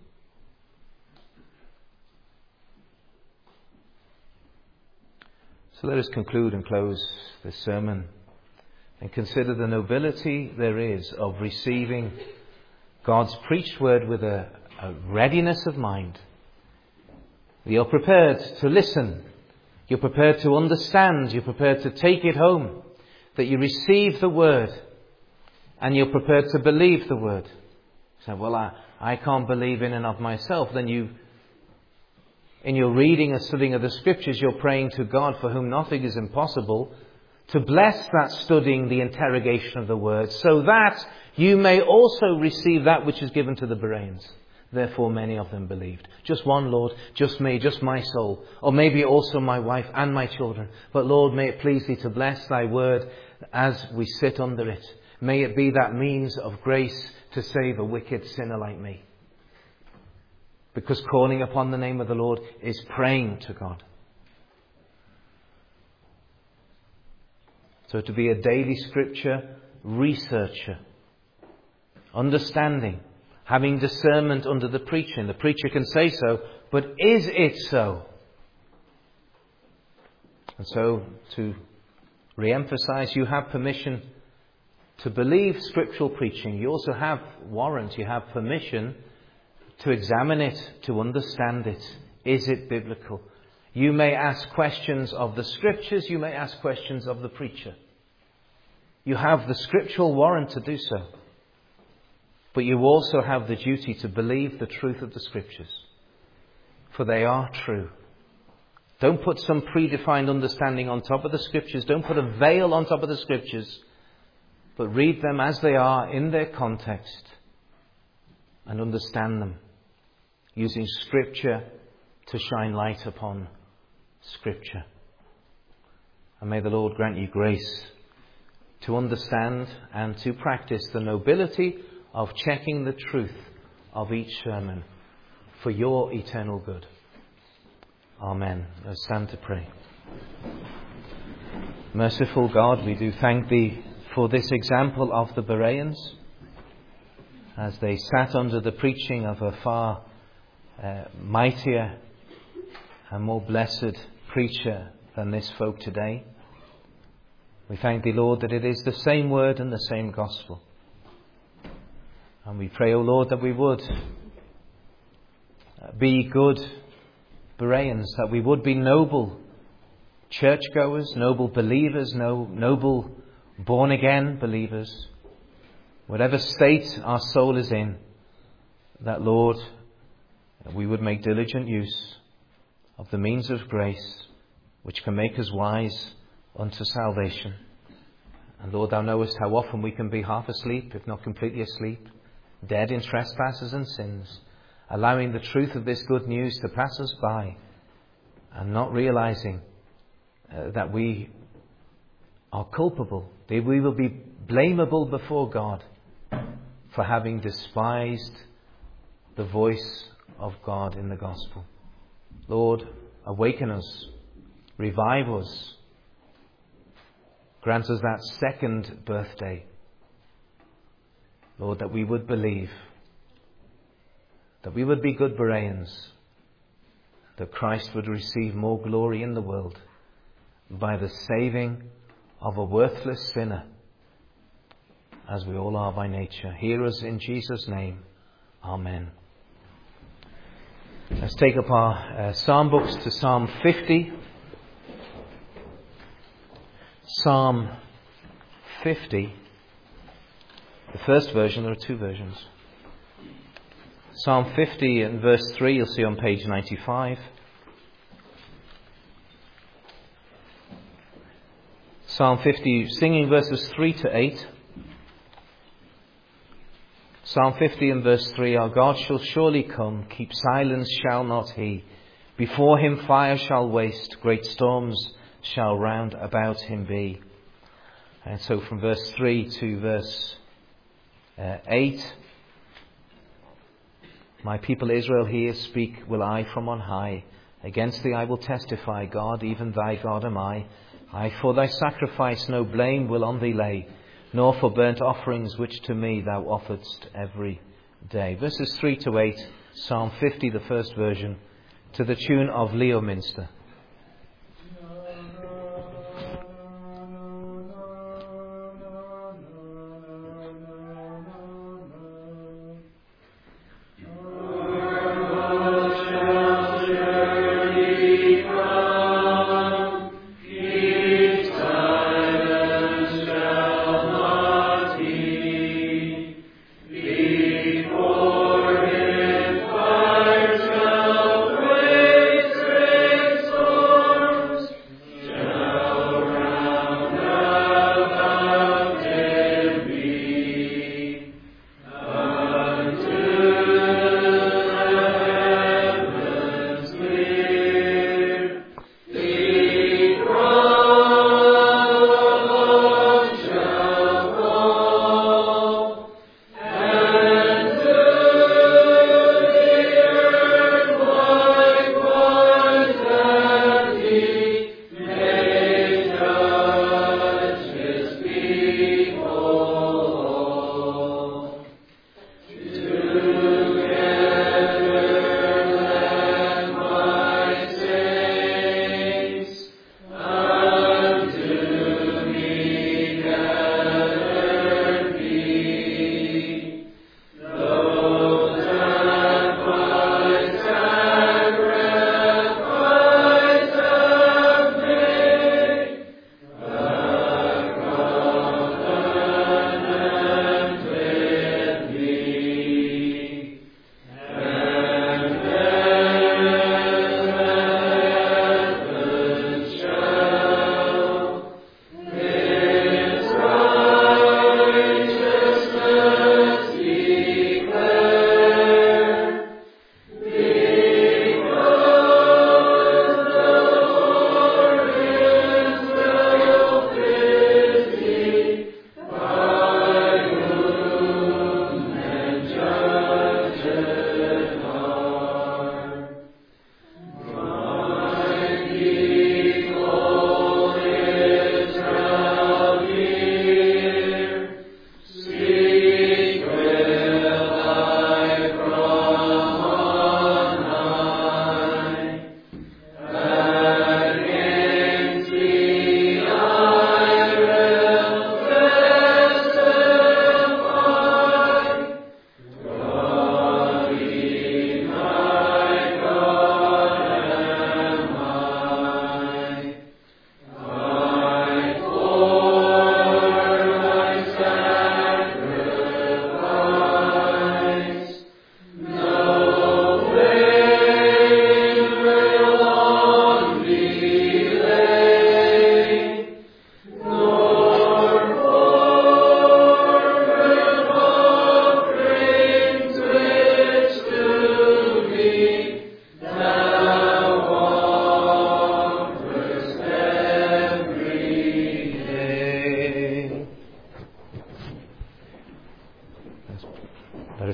Speaker 1: So let us conclude and close this sermon and consider the nobility there is of receiving God's preached word with a readiness of mind. You're prepared to listen. You're prepared to understand. You're prepared to take it home. That you receive the word and you're prepared to believe the word. So, well, I can't believe in and of myself. Then in your reading and studying of the Scriptures, you're praying to God, for whom nothing is impossible, to bless that studying, the interrogation of the Word, so that you may also receive that which is given to the Bereans. Therefore many of them believed. Just one, Lord, just me, just my soul, or maybe also my wife and my children. But Lord, may it please Thee to bless Thy Word as we sit under it. May it be that means of grace to save a wicked sinner like me. Because calling upon the name of the Lord is praying to God. So to be a daily Scripture researcher, understanding, having discernment under the preaching. The preacher can say so, but is it so? And so to re-emphasize, you have permission to believe scriptural preaching. You also have warrant, you have permission to examine it, to understand it. Is it biblical? You may ask questions of the scriptures, you may ask questions of the preacher. You have the scriptural warrant to do so. But you also have the duty to believe the truth of the scriptures. For they are true. Don't put some predefined understanding on top of the scriptures. Don't put a veil on top of the scriptures. But read them as they are in their context and understand them, using scripture to shine light upon scripture. And may the Lord grant you grace to understand and to practice the nobility of checking the truth of each sermon for your eternal good. Amen. Let's stand to pray. Merciful God, we do thank Thee for this example of the Bereans as they sat under the preaching of a far mightier and more blessed preacher than this folk today. We thank Thee, Lord, that it is the same word and the same gospel. And we pray, O Lord, that we would be good Bereans, that we would be noble churchgoers, noble believers, noble born-again believers. Whatever state our soul is in, that, Lord, we would make diligent use of the means of grace which can make us wise unto salvation. And Lord, Thou knowest how often we can be half asleep, if not completely asleep, dead in trespasses and sins, allowing the truth of this good news to pass us by and not realizing that we are culpable, that we will be blamable before God for having despised the voice of God in the gospel. Lord, awaken us, revive us, grant us that second birthday. Lord, that we would believe, that we would be good Bereans, that Christ would receive more glory in the world by the saving of a worthless sinner, as we all are by nature. Hear us in Jesus' name. Amen. Let's take up our psalm books to Psalm 50. Psalm 50. The first version, there are two versions. Psalm 50 and verse 3, you'll see on page 95. Psalm 50, singing verses 3 to 8. Psalm 50 and verse 3, Our God shall surely come, keep silence shall not He. Before Him fire shall waste, great storms shall round about Him be. And so from verse 3 to verse 8, My people Israel, hear, speak will I from on high. Against Thee I will testify, God, even Thy God am I. I for Thy sacrifice no blame will on Thee lay, nor for burnt offerings which to me Thou offeredst every day. Verses 3 to 8, Psalm 50, the first version, to the tune of Leominster.
Speaker 2: Before Him fire shall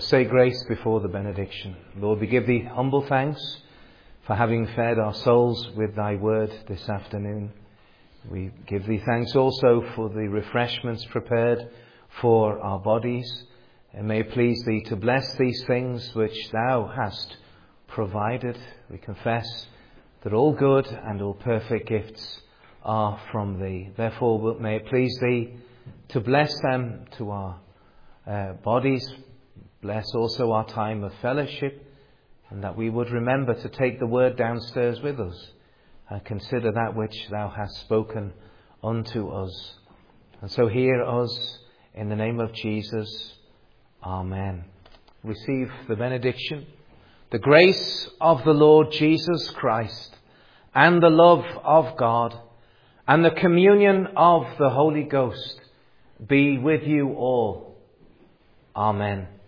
Speaker 1: say grace before the benediction. Lord, we give thee humble thanks for having fed our souls with thy word this afternoon. We give thee thanks also for the refreshments prepared for our bodies. And may it please thee to bless these things which thou hast provided. We confess that all good and all perfect gifts are from thee. Therefore, may it please thee to bless them to our bodies. Bless also our time of fellowship, and that we would remember to take the word downstairs with us and consider that which thou hast spoken unto us. And so hear us in the name of Jesus. Amen. Receive the benediction. The grace of the Lord Jesus Christ and the love of God and the communion of the Holy Ghost be with you all. Amen.